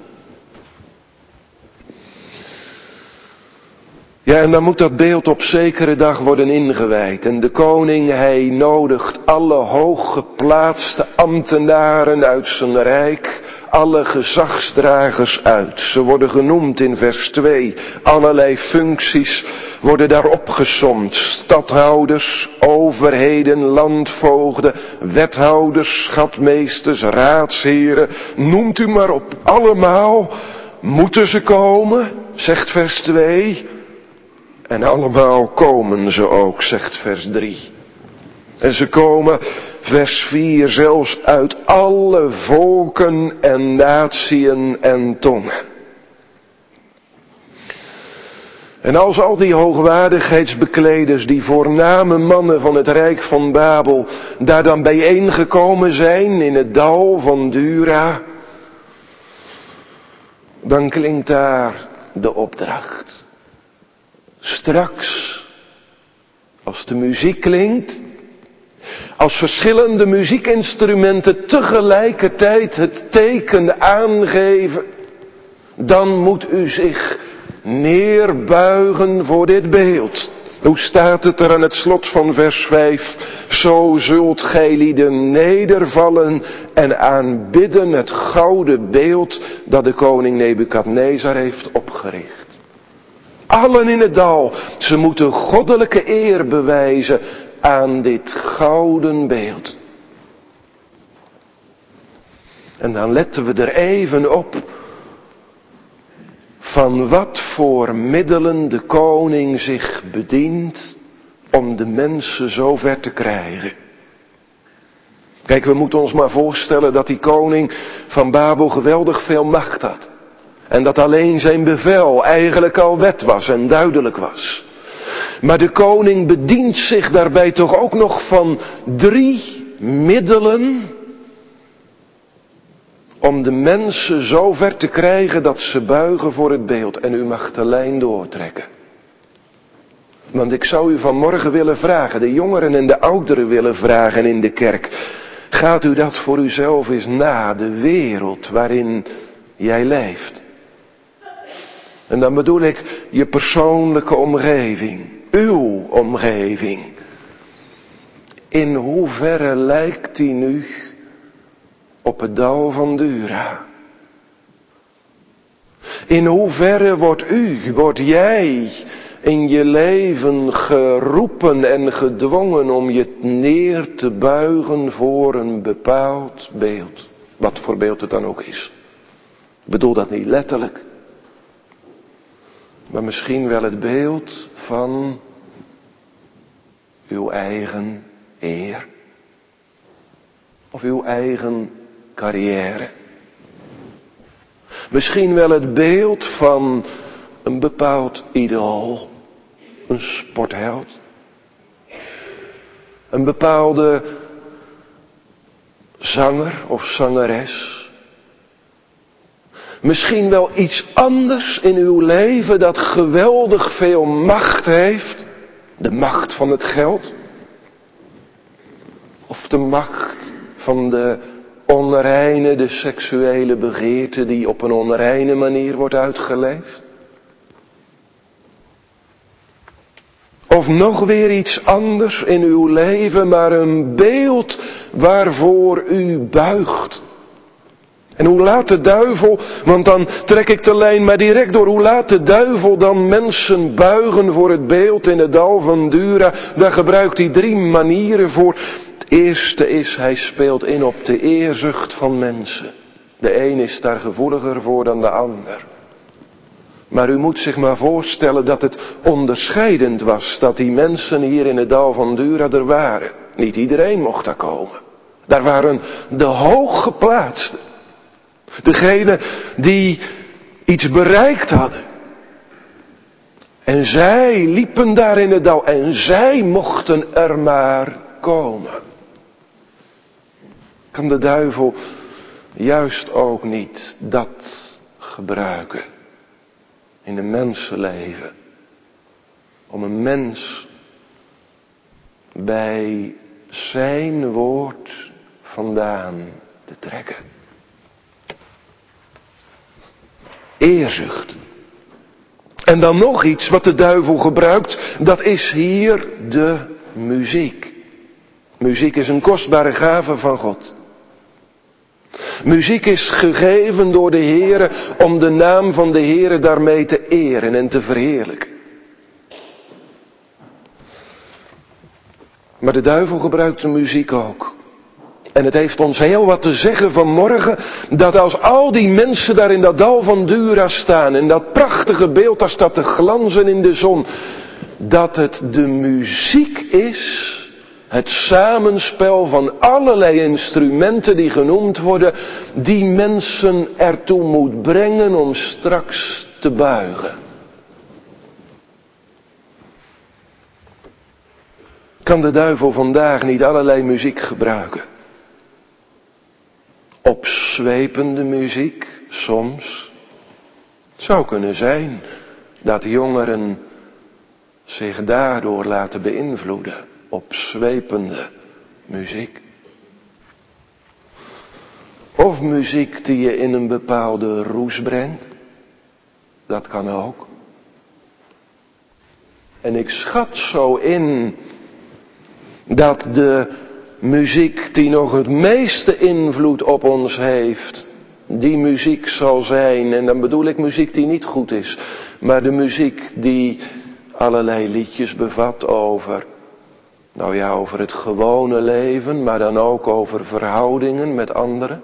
Ja, en dan moet dat beeld op zekere dag worden ingewijd. En de koning, hij nodigt alle hooggeplaatste ambtenaren uit zijn rijk, alle gezagsdragers uit. Ze worden genoemd in vers 2. Allerlei functies worden daar opgesomd. Stadhouders, overheden, landvoogden, wethouders, schatmeesters, raadsheren. Noemt u maar op. Allemaal moeten ze komen, zegt vers 2. En allemaal komen ze ook, zegt vers 3. En ze komen, vers 4, zelfs uit alle volken en natieën en tongen. En als al die hoogwaardigheidsbekleders, die voorname mannen van het rijk van Babel, daar dan bijeengekomen zijn in het dal van Dura, dan klinkt daar de opdracht. Straks, als de muziek klinkt, als verschillende muziekinstrumenten tegelijkertijd het teken aangeven, dan moet u zich neerbuigen voor dit beeld. Hoe staat het er aan het slot van vers 5? Zo zult gij lieden nedervallen en aanbidden het gouden beeld dat de koning Nebukadnezar heeft opgericht. Allen in het dal, ze moeten goddelijke eer bewijzen aan dit gouden beeld. En dan letten we er even op van wat voor middelen de koning zich bedient om de mensen zover te krijgen. Kijk, we moeten ons maar voorstellen dat die koning van Babel geweldig veel macht had. En dat alleen zijn bevel eigenlijk al wet was en duidelijk was. Maar de koning bedient zich daarbij toch ook nog van 3 middelen om de mensen zo ver te krijgen dat ze buigen voor het beeld. En u mag de lijn doortrekken. Want ik zou u vanmorgen willen vragen, de jongeren en de ouderen willen vragen in de kerk. Gaat u dat voor uzelf eens na, de wereld waarin jij leeft. En dan bedoel ik je persoonlijke omgeving, uw omgeving. In hoeverre lijkt die nu op het dal van Dura? In hoeverre wordt jij in je leven geroepen en gedwongen om je neer te buigen voor een bepaald beeld? Wat voor beeld het dan ook is. Ik bedoel dat niet letterlijk. Maar misschien wel het beeld van uw eigen eer. Of uw eigen carrière. Misschien wel het beeld van een bepaald idool. Een sportheld. Een bepaalde zanger of zangeres. Misschien wel iets anders in uw leven dat geweldig veel macht heeft. De macht van het geld. Of de macht van de onreine, de seksuele begeerte die op een onreine manier wordt uitgeleefd. Of nog weer iets anders in uw leven, maar een beeld waarvoor u buigt. En hoe laat de duivel, want dan trek ik de lijn maar direct door, hoe laat de duivel dan mensen buigen voor het beeld in het dal van Dura? Daar gebruikt hij 3 manieren voor. Het eerste is, hij speelt in op de eerzucht van mensen. De een is daar gevoeliger voor dan de ander. Maar u moet zich maar voorstellen dat het onderscheidend was dat die mensen hier in het dal van Dura er waren. Niet iedereen mocht daar komen. Daar waren de hooggeplaatsten. Degenen die iets bereikt hadden. En zij liepen daar in het dal en zij mochten er maar komen. Kan de duivel juist ook niet dat gebruiken in een mensenleven? Om een mens bij zijn woord vandaan te trekken. Eerzucht. En dan nog iets wat de duivel gebruikt, dat is hier de muziek. Muziek is een kostbare gave van God. Muziek is gegeven door de Heere om de naam van de Heere daarmee te eren en te verheerlijken. Maar de duivel gebruikt de muziek ook. En het heeft ons heel wat te zeggen vanmorgen, dat als al die mensen daar in dat dal van Dura staan, en dat prachtige beeld, daar staat te glanzen in de zon, dat het de muziek is, het samenspel van allerlei instrumenten die genoemd worden, die mensen ertoe moet brengen om straks te buigen. Kan de duivel vandaag niet allerlei muziek gebruiken? Opzwepende muziek, soms. Het zou kunnen zijn dat jongeren zich daardoor laten beïnvloeden. Opzwepende muziek. Of muziek die je in een bepaalde roes brengt. Dat kan ook. En ik schat zo in dat de muziek die nog het meeste invloed op ons heeft, die muziek zal zijn, en dan bedoel ik muziek die niet goed is, maar de muziek die allerlei liedjes bevat over het gewone leven, maar dan ook over verhoudingen met anderen.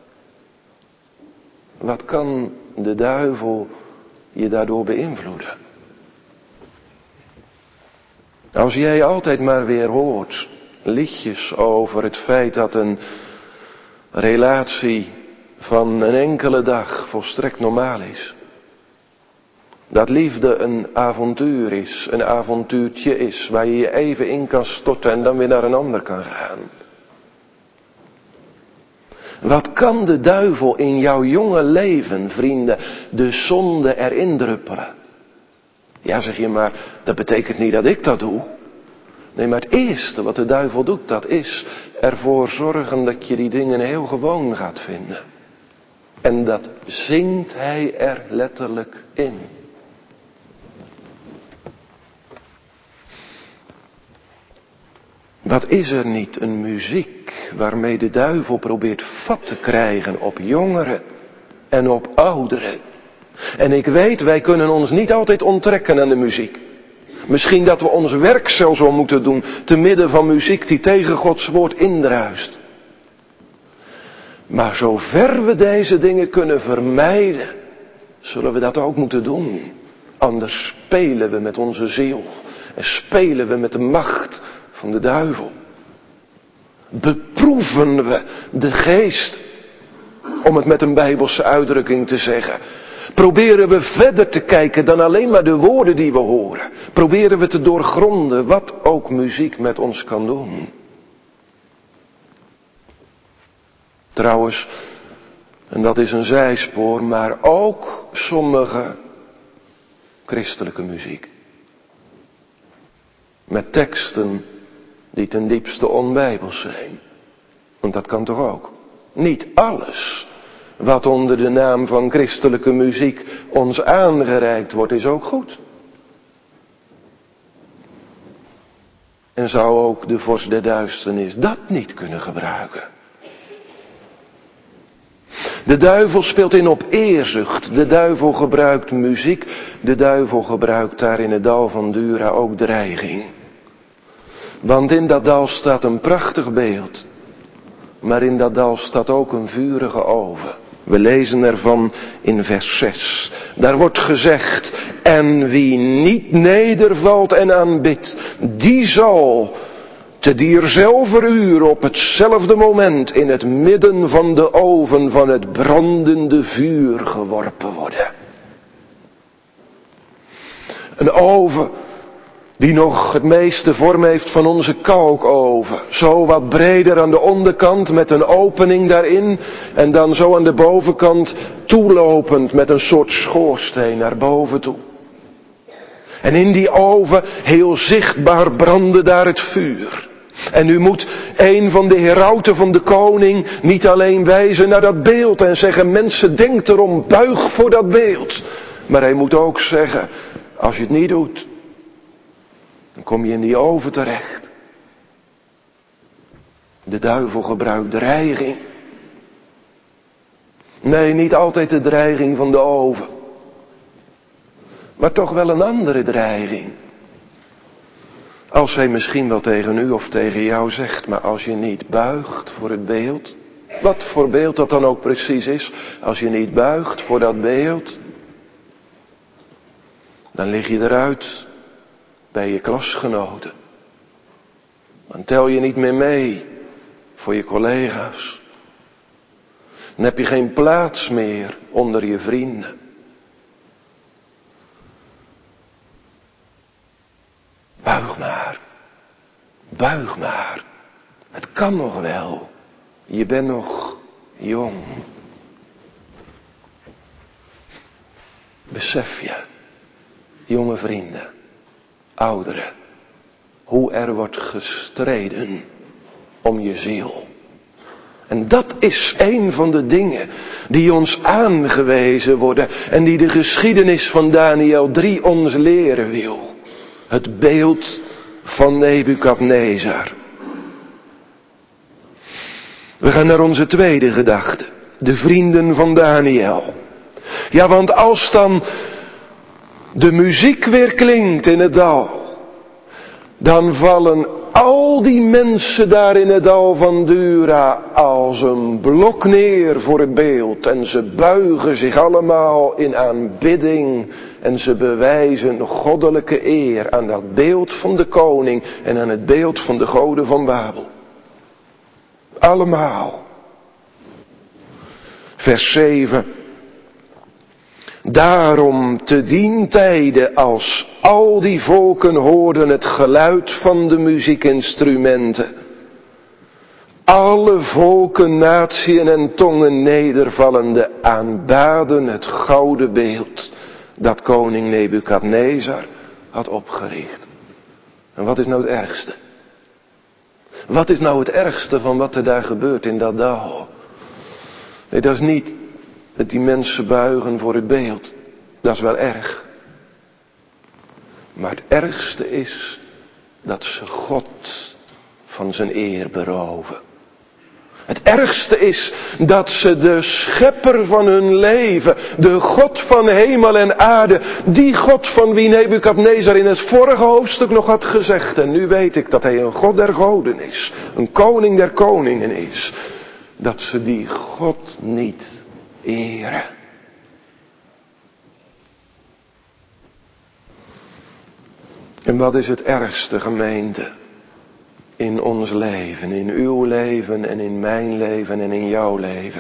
Wat kan de duivel je daardoor beïnvloeden? Als jij altijd maar weer hoort liedjes over het feit dat een relatie van een enkele dag volstrekt normaal is. Dat liefde een avontuur is, een avontuurtje is, waar je je even in kan storten en dan weer naar een ander kan gaan. Wat kan de duivel in jouw jonge leven, vrienden, de zonde erin druppelen? Ja, zeg je, maar dat betekent niet dat ik dat doe. Nee, maar het eerste wat de duivel doet, dat is ervoor zorgen dat je die dingen heel gewoon gaat vinden. En dat zingt hij er letterlijk in. Wat is er niet een muziek waarmee de duivel probeert vat te krijgen op jongeren en op ouderen. En ik weet, wij kunnen ons niet altijd onttrekken aan de muziek. Misschien dat we ons werk zelfs wel moeten doen, te midden van muziek die tegen Gods woord indruist. Maar zover we deze dingen kunnen vermijden, zullen we dat ook moeten doen. Anders spelen we met onze ziel en spelen we met de macht van de duivel. Beproeven we de geest, om het met een Bijbelse uitdrukking te zeggen. Proberen we verder te kijken dan alleen maar de woorden die we horen. Proberen we te doorgronden wat ook muziek met ons kan doen. Trouwens, en dat is een zijspoor, maar ook sommige christelijke muziek. Met teksten die ten diepste onbijbels zijn. Want dat kan toch ook? Niet alles wat onder de naam van christelijke muziek ons aangereikt wordt, is ook goed. En zou ook de vorst der duisternis dat niet kunnen gebruiken? De duivel speelt in op eerzucht. De duivel gebruikt muziek. De duivel gebruikt daar in het dal van Dura ook dreiging. Want in dat dal staat een prachtig beeld. Maar in dat dal staat ook een vurige oven. We lezen ervan in vers 6. Daar wordt gezegd, en wie niet nedervalt en aanbidt, die zal te dierzelfder uur op hetzelfde moment in het midden van de oven van het brandende vuur geworpen worden. Een oven die nog het meeste vorm heeft van onze kalkoven. Zo wat breder aan de onderkant met een opening daarin. En dan zo aan de bovenkant toelopend met een soort schoorsteen naar boven toe. En in die oven heel zichtbaar brandde daar het vuur. En nu moet een van de herauten van de koning niet alleen wijzen naar dat beeld en zeggen, mensen, denk erom, buig voor dat beeld. Maar hij moet ook zeggen, als je het niet doet, dan kom je in die oven terecht. De duivel gebruikt dreiging. Nee, niet altijd de dreiging van de oven. Maar toch wel een andere dreiging. Als hij misschien wel tegen u of tegen jou zegt, maar als je niet buigt voor het beeld. Wat voor beeld dat dan ook precies is. Als je niet buigt voor dat beeld. Dan lig je eruit bij je klasgenoten. Dan tel je niet meer mee voor je collega's. Dan heb je geen plaats meer onder je vrienden. Buig maar. Buig maar. Het kan nog wel. Je bent nog jong. Besef je, jonge vrienden, ouderen, hoe er wordt gestreden om je ziel. En dat is een van de dingen die ons aangewezen worden en die de geschiedenis van Daniel 3 ons leren wil. Het beeld van Nebukadnezar. We gaan naar onze tweede gedachte. De vrienden van Daniel. Ja, want als dan de muziek weer klinkt in het dal, dan vallen al die mensen daar in het dal van Dura als een blok neer voor het beeld. En ze buigen zich allemaal in aanbidding en ze bewijzen goddelijke eer aan dat beeld van de koning en aan het beeld van de goden van Babel. Allemaal. Vers 7. Daarom te dien tijde als al die volken hoorden het geluid van de muziekinstrumenten. Alle volken, natieën en tongen nedervallende aanbaden het gouden beeld dat koning Nebukadnezar had opgericht. En wat is nou het ergste? Wat is nou het ergste van wat er daar gebeurt in dat dal? Nee, dat is niet dat die mensen buigen voor het beeld. Dat is wel erg. Maar het ergste is dat ze God van zijn eer beroven. Het ergste is dat ze de schepper van hun leven, de God van hemel en aarde, die God van wie Nebukadnezar in het vorige hoofdstuk nog had gezegd, en nu weet ik dat hij een God der goden is, een koning der koningen is, dat ze die God niet eren. En wat is het ergste, gemeente? In ons leven, in uw leven en in mijn leven en in jouw leven.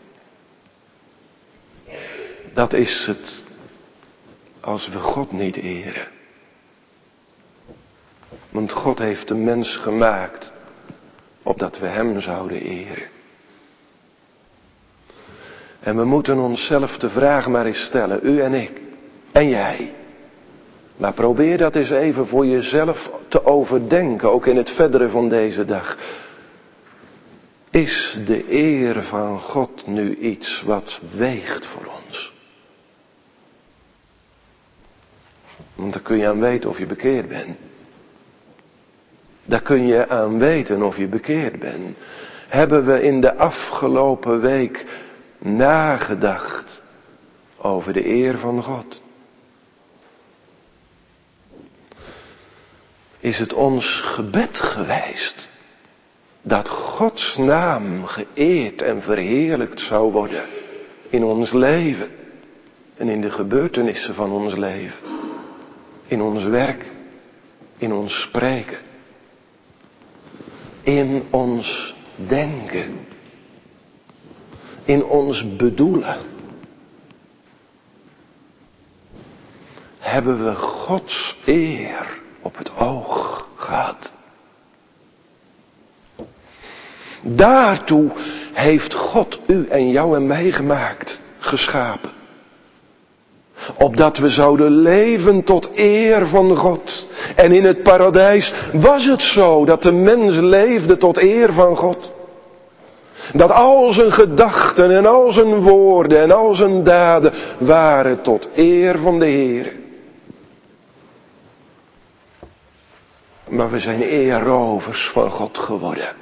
Dat is het als we God niet eren. Want God heeft de mens gemaakt opdat we hem zouden eren. En we moeten onszelf de vraag maar eens stellen, u en ik en jij. Maar probeer dat eens even voor jezelf te overdenken, ook in het verdere van deze dag. Is de eer van God nu iets wat weegt voor ons? Want daar kun je aan weten of je bekeerd bent. Daar kun je aan weten of je bekeerd bent. Hebben we in de afgelopen week nagedacht over de eer van God? Is het ons gebed geweest dat Gods naam geëerd en verheerlijkt zou worden in ons leven en in de gebeurtenissen van ons leven. In ons werk, in ons spreken, in ons denken, in ons bedoelen. Hebben we Gods eer op het oog gehad. Daartoe heeft God u en jou en mij gemaakt, geschapen. Opdat we zouden leven tot eer van God. En in het paradijs was het zo dat de mens leefde tot eer van God. Dat al zijn gedachten en al zijn woorden en al zijn daden waren tot eer van de Heer. Maar we zijn eerrovers van God geworden.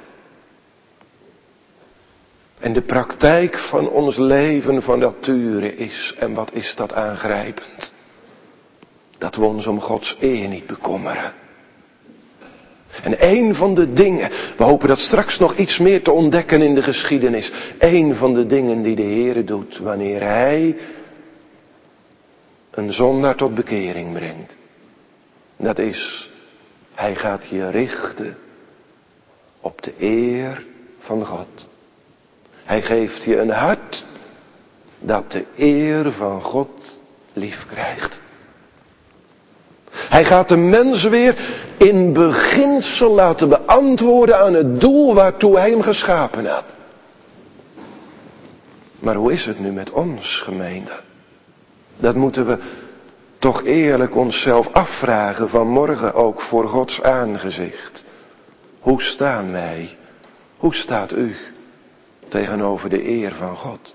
En de praktijk van ons leven van nature is, en wat is dat aangrijpend, dat we ons om Gods eer niet bekommeren. En een van de dingen, we hopen dat straks nog iets meer te ontdekken in de geschiedenis, een van de dingen die de Heere doet wanneer Hij een zondaar tot bekering brengt, dat is, Hij gaat je richten op de eer van God. Hij geeft je een hart dat de eer van God lief krijgt. Hij gaat de mens weer in beginsel laten beantwoorden aan het doel waartoe hij hem geschapen had. Maar hoe is het nu met ons, gemeente? Dat moeten we toch eerlijk onszelf afvragen vanmorgen ook voor Gods aangezicht. Hoe staan wij? Hoe staat u tegenover de eer van God?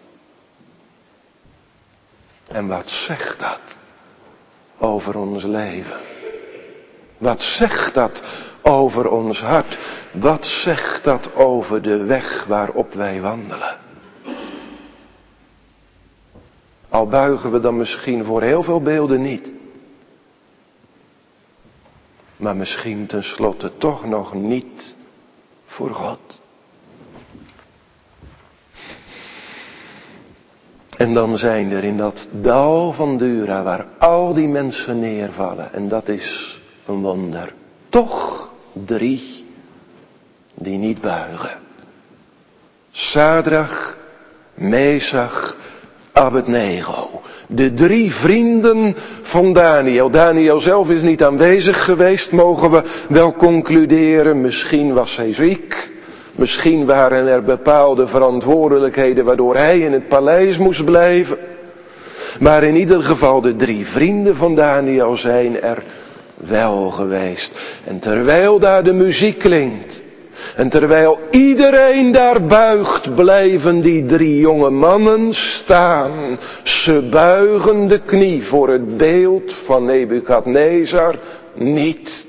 En wat zegt dat over ons leven? Wat zegt dat over ons hart? Wat zegt dat over de weg waarop wij wandelen? Al buigen we dan misschien voor heel veel beelden niet. Maar misschien tenslotte toch nog niet voor God. En dan zijn er in dat dal van Dura waar al die mensen neervallen. En dat is een wonder. Toch 3 die niet buigen. Sadrach, Mesach, Abednego. De 3 vrienden van Daniel. Daniel zelf is niet aanwezig geweest, mogen we wel concluderen. Misschien was hij ziek. Misschien waren er bepaalde verantwoordelijkheden waardoor hij in het paleis moest blijven. Maar in ieder geval de 3 vrienden van Daniel zijn er wel geweest. En terwijl daar de muziek klinkt. En terwijl iedereen daar buigt, blijven die 3 jonge mannen staan. Ze buigen de knie voor het beeld van Nebukadnezar niet.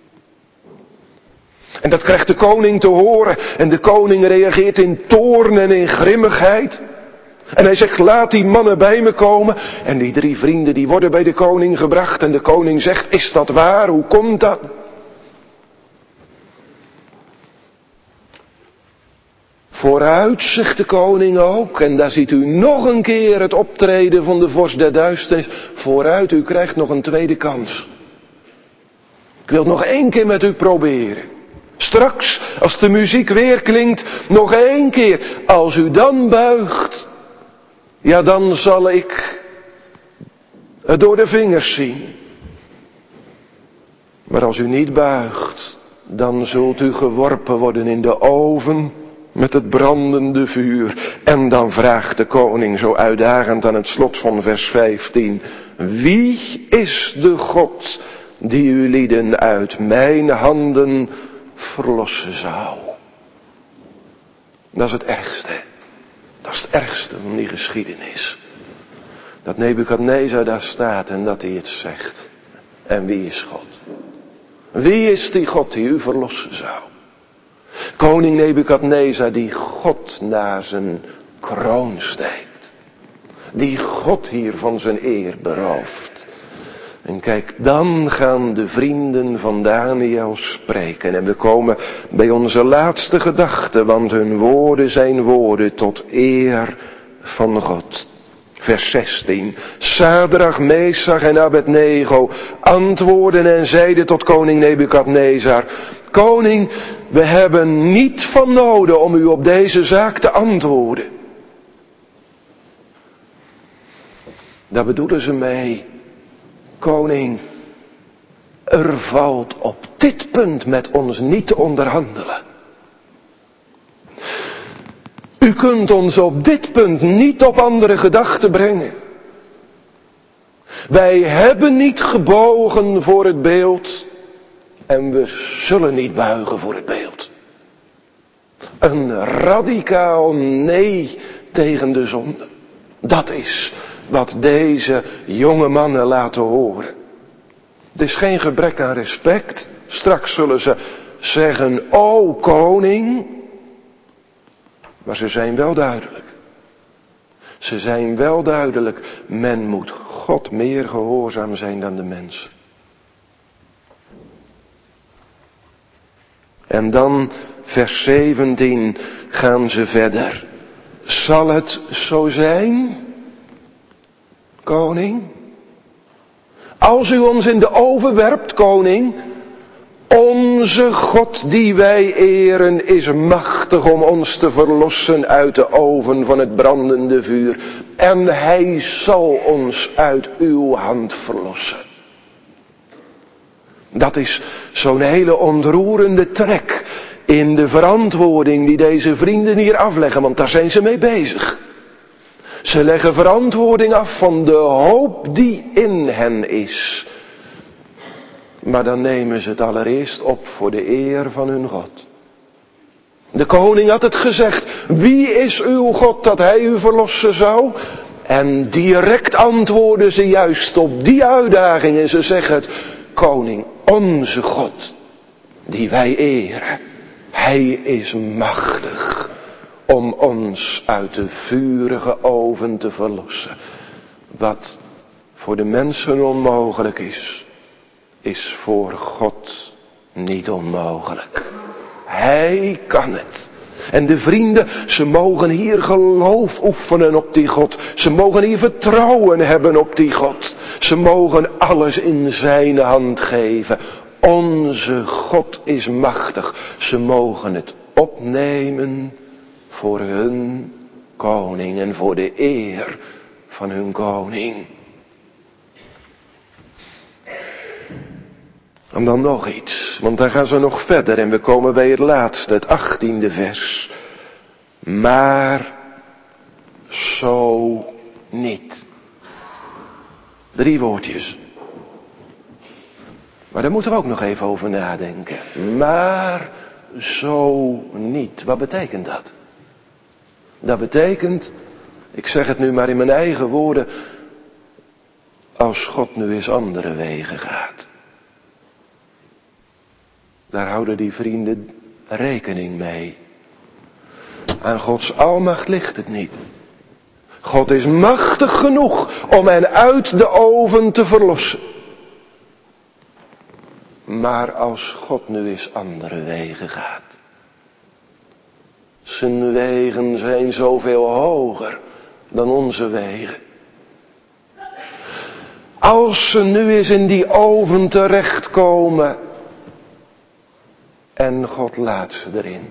En dat krijgt de koning te horen. En de koning reageert in toorn en in grimmigheid. En hij zegt, laat die mannen bij me komen. En die 3 vrienden die worden bij de koning gebracht. En de koning zegt, is dat waar? Hoe komt dat? Vooruit, zegt de koning ook. En daar ziet u nog een keer het optreden van de vorst der duisternis. Vooruit, u krijgt nog een tweede kans. Ik wil het nog 1 keer met u proberen. Straks, als de muziek weer klinkt, nog 1 keer. Als u dan buigt, ja, dan zal ik het door de vingers zien. Maar als u niet buigt, dan zult u geworpen worden in de oven met het brandende vuur. En dan vraagt de koning zo uitdagend aan het slot van vers 15. Wie is de God die uw lieden uit mijn handen verlossen zou? Dat is het ergste. Dat is het ergste van die geschiedenis. Dat Nebukadnezar daar staat en dat hij het zegt. En wie is God? Wie is die God die u verlossen zou? Koning Nebukadnezar die God naar zijn kroon steekt. Die God hier van zijn eer berooft. En kijk, dan gaan de vrienden van Daniel spreken. En we komen bij onze laatste gedachte, want hun woorden zijn woorden tot eer van God. Vers 16. Sadrach, Mesach en Abednego antwoorden en zeiden tot koning Nebukadnezar: Koning, we hebben niet van noden om u op deze zaak te antwoorden. Daar bedoelen ze mee: Koning, er valt op dit punt met ons niet te onderhandelen. U kunt ons op dit punt niet op andere gedachten brengen. Wij hebben niet gebogen voor het beeld en we zullen niet buigen voor het beeld. Een radicaal nee tegen de zonde. Dat is wat deze jonge mannen laten horen. Het is geen gebrek aan respect. Straks zullen ze zeggen: O koning. Maar ze zijn wel duidelijk. Ze zijn wel duidelijk. Men moet God meer gehoorzaam zijn dan de mens. En dan vers 17 gaan ze verder. Zal het zo zijn, koning? Als u ons in de oven werpt, koning, onze God die wij eren is machtig om ons te verlossen uit de oven van het brandende vuur. En hij zal ons uit uw hand verlossen. Dat is zo'n hele ontroerende trek in de verantwoording die deze vrienden hier afleggen, want daar zijn ze mee bezig. Ze leggen verantwoording af van de hoop die in hen is. Maar dan nemen ze het allereerst op voor de eer van hun God. De koning had het gezegd: wie is uw God dat hij u verlossen zou? En direct antwoorden ze juist op die uitdaging en ze zeggen het: koning, onze God, die wij eren, hij is machtig om ons uit de vurige oven te verlossen. Wat voor de mensen onmogelijk is voor God niet onmogelijk. Hij kan het. En de vrienden, ze mogen hier geloof oefenen op die God. Ze mogen hier vertrouwen hebben op die God. Ze mogen alles in zijn hand geven. Onze God is machtig. Ze mogen het opnemen voor hun koning en voor de eer van hun koning. En dan nog iets, want dan gaan ze nog verder en we komen bij het laatste, het 18e vers. Maar zo niet. 3 woordjes. Maar daar moeten we ook nog even over nadenken. Maar zo niet. Wat betekent dat? Dat betekent, ik zeg het nu maar in mijn eigen woorden, als God nu eens andere wegen gaat. Daar houden die vrienden rekening mee. Aan Gods almacht ligt het niet. God is machtig genoeg om hen uit de oven te verlossen. Maar als God nu eens andere wegen gaat. Zijn wegen zijn zoveel hoger dan onze wegen. Als ze nu eens in die oven terechtkomen en God laat ze erin.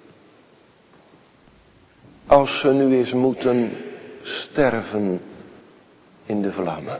Als ze nu eens moeten sterven in de vlammen.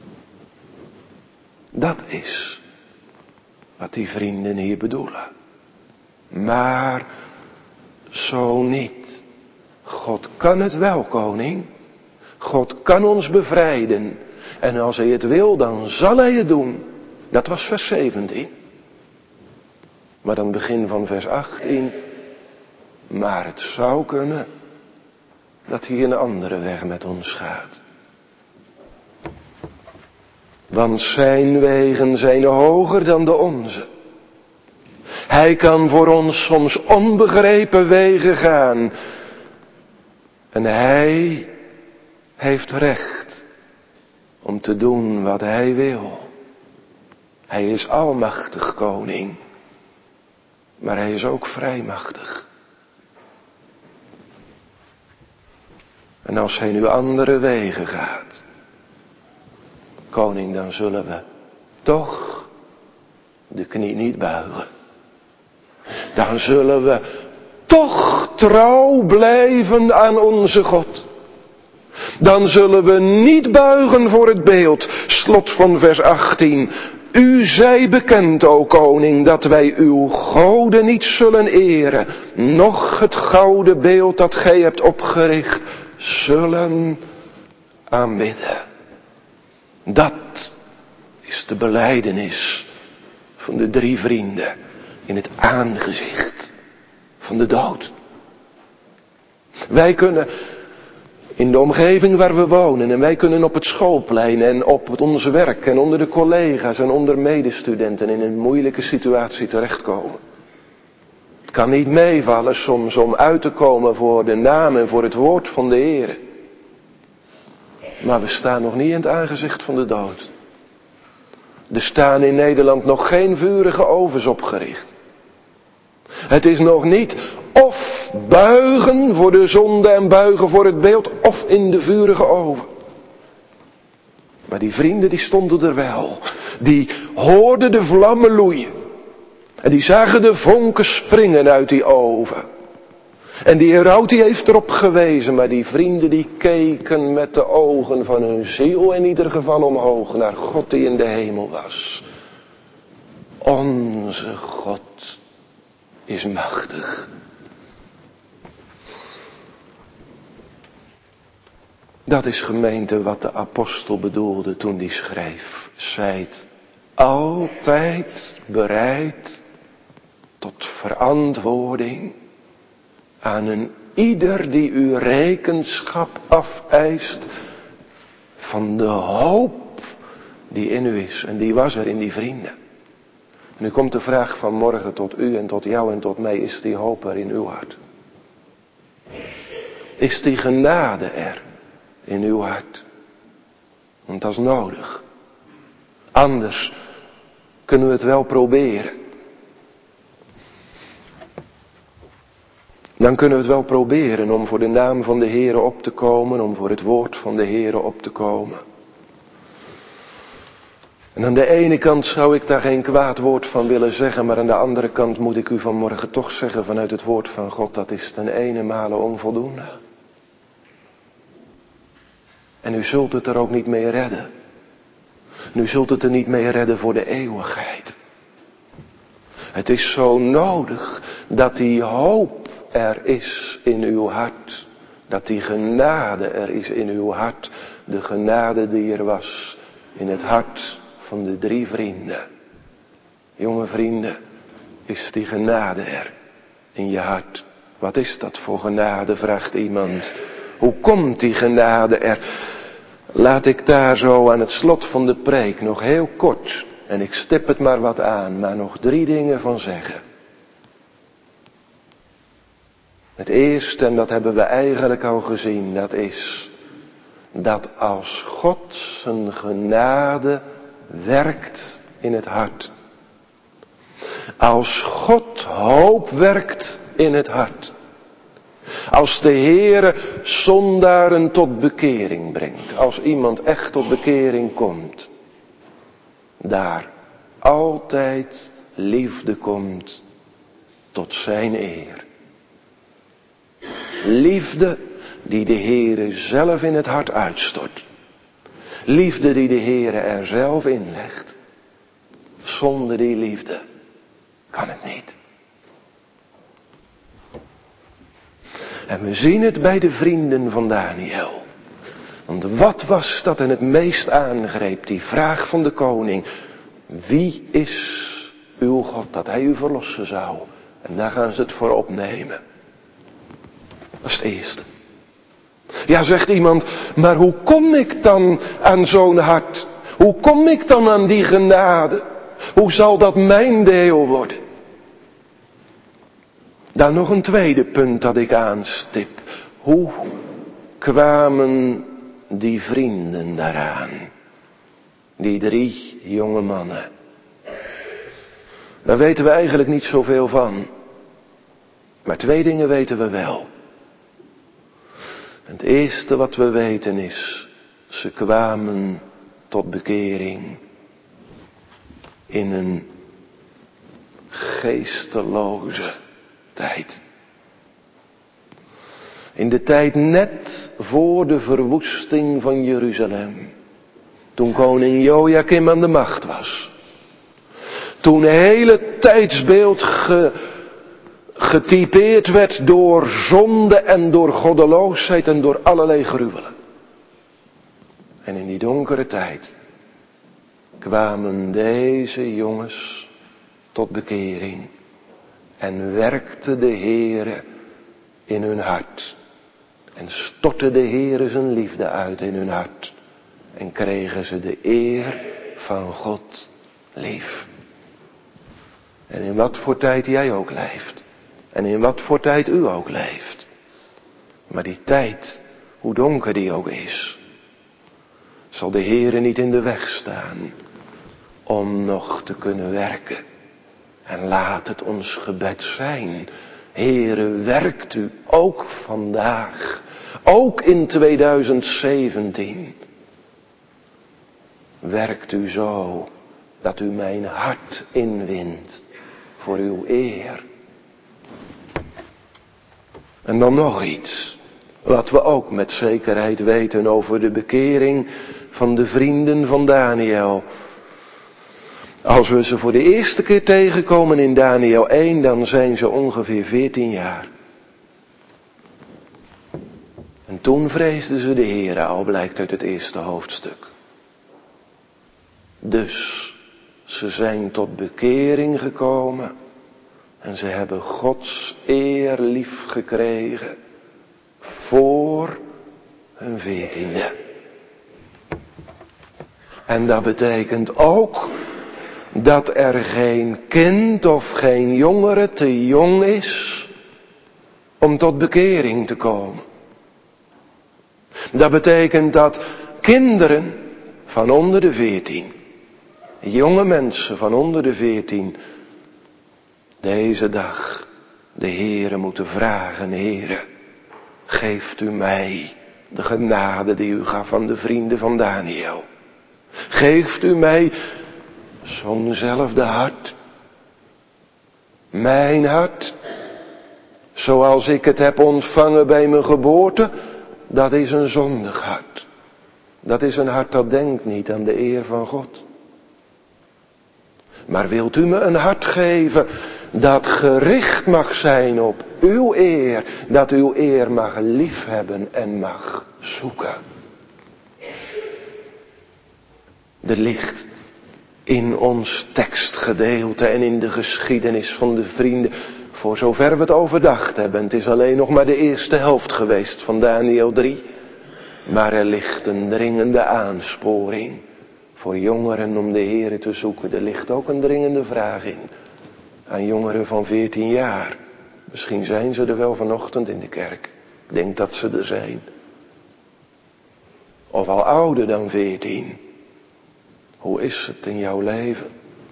Dat is wat die vrienden hier bedoelen. Maar zo niet. God kan het wel, koning. God kan ons bevrijden. En als hij het wil, dan zal hij het doen. Dat was vers 17. Maar dan begin van vers 18. Maar het zou kunnen dat hij een andere weg met ons gaat. Want zijn wegen zijn hoger dan de onze. Hij kan voor ons soms onbegrepen wegen gaan. En hij heeft recht om te doen wat hij wil. Hij is almachtig, koning. Maar hij is ook vrijmachtig. En als hij nu andere wegen gaat, koning, dan zullen we toch de knie niet buigen. Dan zullen we toch trouw blijven aan onze God. Dan zullen we niet buigen voor het beeld. Slot van vers 18. U zij bekend, o koning, dat wij uw goden niet zullen eren, noch het gouden beeld dat gij hebt opgericht zullen aanbidden. Dat is de belijdenis van de 3 vrienden in het aangezicht van de dood. Wij kunnen in de omgeving waar we wonen en wij kunnen op het schoolplein en op ons werk en onder de collega's en onder medestudenten in een moeilijke situatie terechtkomen. Het kan niet meevallen soms om uit te komen voor de naam en voor het woord van de Heere. Maar we staan nog niet in het aangezicht van de dood. Er staan in Nederland nog geen vurige ovens opgericht. Het is nog niet of buigen voor de zonde en buigen voor het beeld of in de vurige oven. Maar die vrienden die stonden er wel. Die hoorden de vlammen loeien. En die zagen de vonken springen uit die oven. En die heraut die heeft erop gewezen. Maar die vrienden die keken met de ogen van hun ziel in ieder geval omhoog naar God die in de hemel was. Onze God is machtig. Dat is, gemeente, wat de apostel bedoelde toen hij schreef. Zijt altijd bereid tot verantwoording aan een ieder die u rekenschap afeist van de hoop die in u is. En die was er in die vrienden. Nu komt de vraag van morgen tot u en tot jou en tot mij. Is die hoop er in uw hart? Is die genade er in uw hart? Want dat is nodig. Anders kunnen we het wel proberen. Dan kunnen we het wel proberen om voor de naam van de Heere op te komen. Om voor het woord van de Heere op te komen. En aan de ene kant zou ik daar geen kwaad woord van willen zeggen. Maar aan de andere kant moet ik u vanmorgen toch zeggen vanuit het woord van God. Dat is ten ene male onvoldoende. En u zult het er ook niet mee redden. En u zult het er niet mee redden voor de eeuwigheid. Het is zo nodig dat die hoop er is in uw hart. Dat die genade er is in uw hart. De genade die er was in het hart van de 3 vrienden. Jonge vrienden, is die genade er in je hart? Wat is dat voor genade, vraagt iemand. Hoe komt die genade er? Laat ik daar zo aan het slot van de preek nog heel kort, en ik stip het maar wat aan, maar nog 3 dingen van zeggen. Het eerste, en dat hebben we eigenlijk al gezien, dat is dat als God zijn genade werkt in het hart. Als God hoop werkt in het hart. Als de Heere zondaren tot bekering brengt. Als iemand echt tot bekering komt. Daar altijd liefde komt tot zijn eer. Liefde die de Heere zelf in het hart uitstort. Liefde die de Heere er zelf in legt. Zonder die liefde kan het niet. En we zien het bij de vrienden van Daniel. Want wat was dat en het meest aangreep? Die vraag van de koning. Wie is uw God dat hij u verlossen zou? En daar gaan ze het voor opnemen. Dat is het eerste. Ja, zegt iemand, maar hoe kom ik dan aan zo'n hart? Hoe kom ik dan aan die genade? Hoe zal dat mijn deel worden? Dan nog een tweede punt dat ik aanstip. Hoe kwamen die vrienden daaraan? Die 3 jonge mannen. Daar weten we eigenlijk niet zoveel van. Maar 2 dingen weten we wel. Het eerste wat we weten is, ze kwamen tot bekering in een geesteloze tijd. In de tijd net voor de verwoesting van Jeruzalem. Toen koning Joachim aan de macht was. Toen het hele tijdsbeeld getypeerd werd door zonde en door goddeloosheid en door allerlei gruwelen. En in die donkere tijd kwamen deze jongens tot bekering. En werkte de Heere in hun hart. En stortte de Heere zijn liefde uit in hun hart. En kregen ze de eer van God lief. En in wat voor tijd jij ook leeft. En in wat voor tijd u ook leeft. Maar die tijd, hoe donker die ook is, zal de Heere niet in de weg staan om nog te kunnen werken. En laat het ons gebed zijn. Heere, werkt u ook vandaag. Ook in 2017. Werkt u zo dat u mijn hart inwint voor uw eer. En dan nog iets. Wat we ook met zekerheid weten over de bekering van de vrienden van Daniel. Als we ze voor de eerste keer tegenkomen in Daniel 1, dan zijn ze ongeveer 14 jaar. En toen vreesden ze de Heere, al blijkt uit het eerste hoofdstuk. Dus ze zijn tot bekering gekomen en ze hebben Gods eer lief gekregen voor hun 14e. En dat betekent ook dat er geen kind of geen jongere te jong is om tot bekering te komen. Dat betekent dat kinderen van onder de 14, jonge mensen van onder de 14, deze dag de Heere moeten vragen, Heere, geeft u mij de genade die u gaf aan de vrienden van Daniel. Geeft u mij zo'nzelfde hart. Mijn hart, zoals ik het heb ontvangen bij mijn geboorte, dat is een zondig hart. Dat is een hart dat denkt niet aan de eer van God. Maar wilt u me een hart geven dat gericht mag zijn op uw eer, dat uw eer mag liefhebben en mag zoeken. Er ligt in ons tekstgedeelte en in de geschiedenis van de vrienden, voor zover we het overdacht hebben, het is alleen nog maar de eerste helft geweest van Daniel 3, maar er ligt een dringende aansporing voor jongeren om de Heere te zoeken. Er ligt ook een dringende vraag in aan jongeren van 14 jaar. Misschien zijn ze er wel vanochtend in de kerk. Ik denk dat ze er zijn. Of al ouder dan 14. Hoe is het in jouw leven?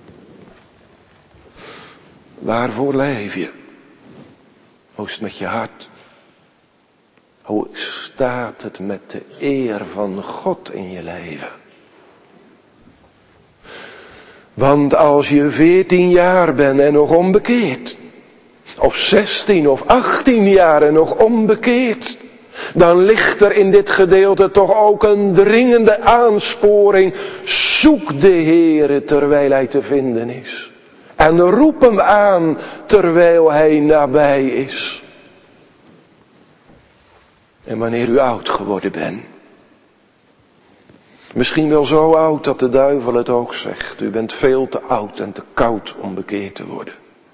Waarvoor leef je? Hoe is het met je hart? Hoe staat het met de eer van God in je leven? Want als je 14 jaar bent en nog onbekeerd, of 16 of 18 jaar en nog onbekeerd, dan ligt er in dit gedeelte toch ook een dringende aansporing. Zoek de Heere terwijl hij te vinden is. En roep hem aan terwijl hij nabij is. En wanneer u oud geworden bent, misschien wel zo oud dat de duivel het ook zegt. U bent veel te oud en te koud om bekeerd te worden.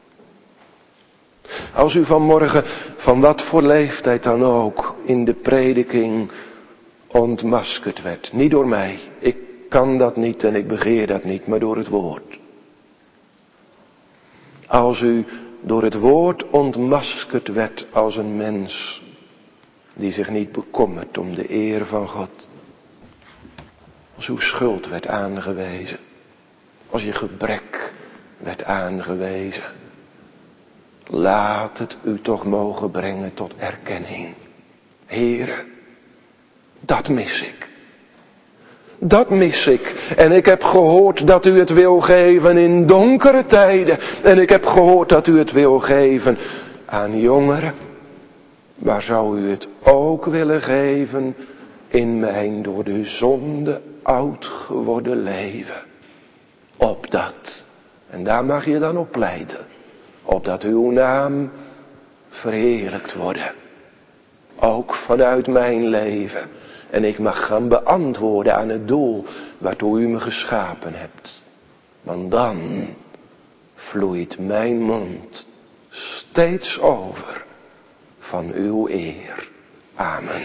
Als u vanmorgen, van wat voor leeftijd dan ook, in de prediking ontmaskerd werd. Niet door mij, ik kan dat niet en ik begeer dat niet, maar door het woord. Als u door het woord ontmaskerd werd als een mens die zich niet bekommert om de eer van God. Als uw schuld werd aangewezen. Als je gebrek werd aangewezen. Laat het u toch mogen brengen tot erkenning. Heere, Dat mis ik. Dat mis ik. En ik heb gehoord dat u het wil geven in donkere tijden. En ik heb gehoord dat u het wil geven aan jongeren. Maar zou u het ook willen geven in mijn door de zonde oud geworden leven? Opdat, en daar mag je dan op pleiten, opdat uw naam verheerlijkt worden. Ook vanuit mijn leven. En ik mag gaan beantwoorden aan het doel waartoe u me geschapen hebt. Want dan vloeit mijn mond steeds over van uw eer. Amen.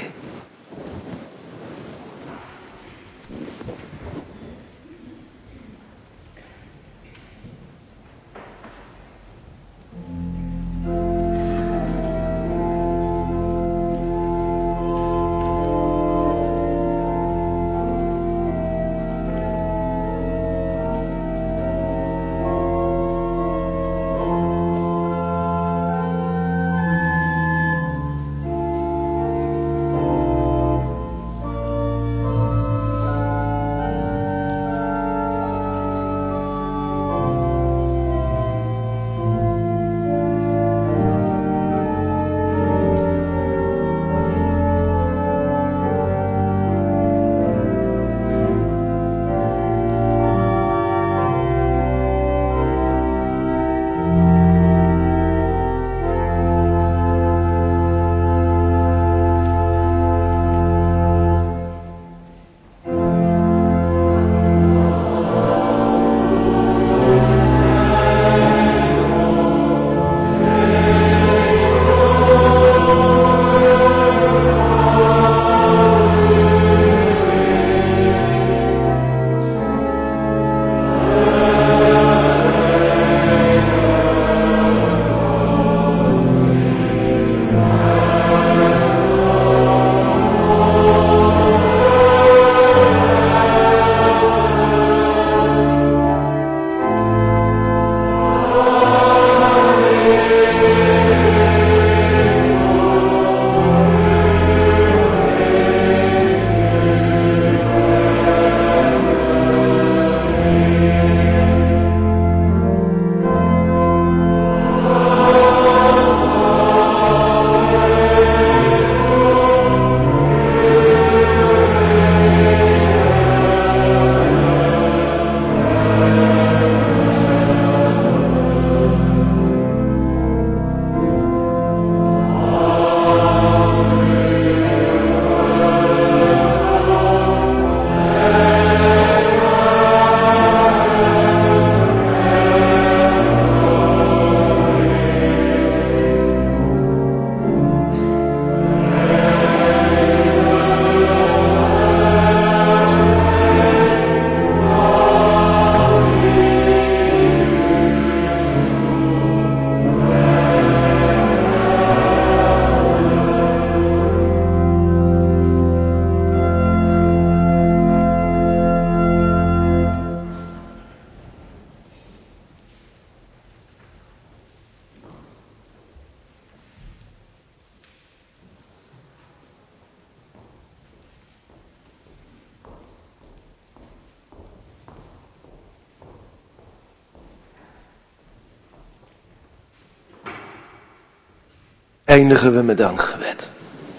Eindigen we met dankgebed.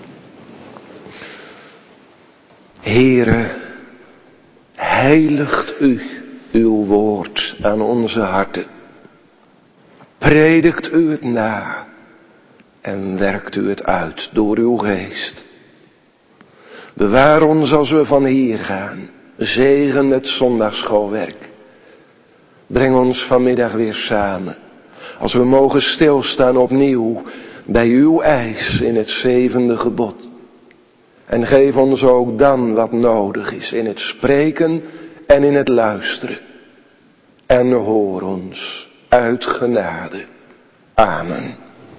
Heere, heiligt u uw woord aan onze harten. Predikt u het na en werkt u het uit door uw geest. Bewaar ons als we van hier gaan. Zegen het zondagsschoolwerk. Breng ons vanmiddag weer samen. Als we mogen stilstaan opnieuw bij uw eis in het 7e gebod. En geef ons ook dan wat nodig is in het spreken en in het luisteren. En hoor ons uit genade. Amen.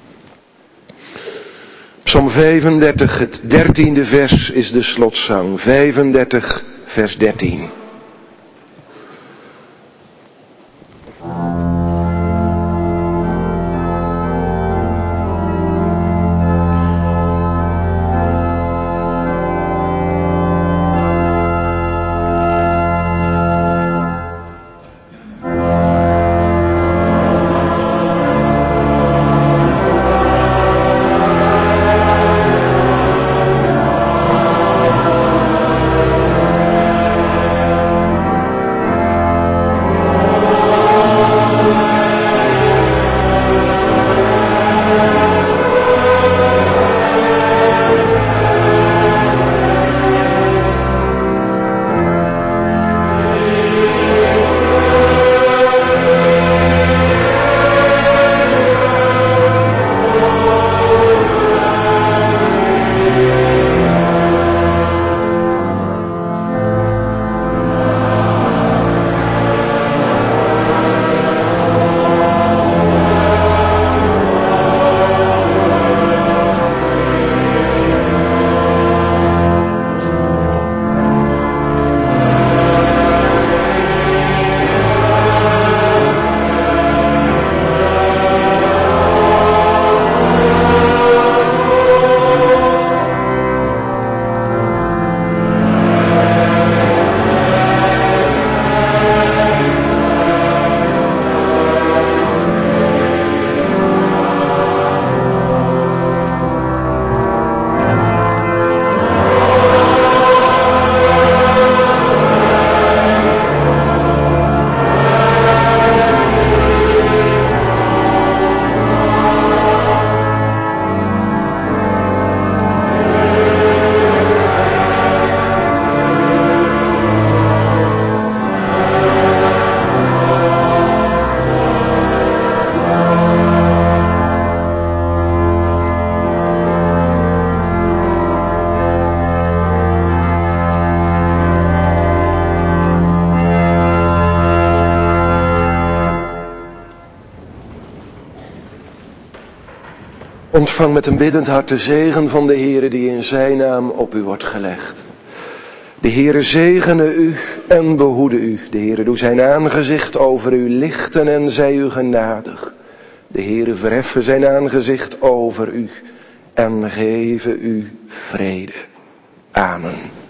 Psalm 35, het 13e vers is de slotzang. 35, vers 13. Ontvang met een biddend hart de zegen van de Heere die in zijn naam op u wordt gelegd. De Heere zegene u en behoede u. De Heere doe zijn aangezicht over u lichten en zij u genadig. De Heere verheffe zijn aangezicht over u en geven u vrede. Amen.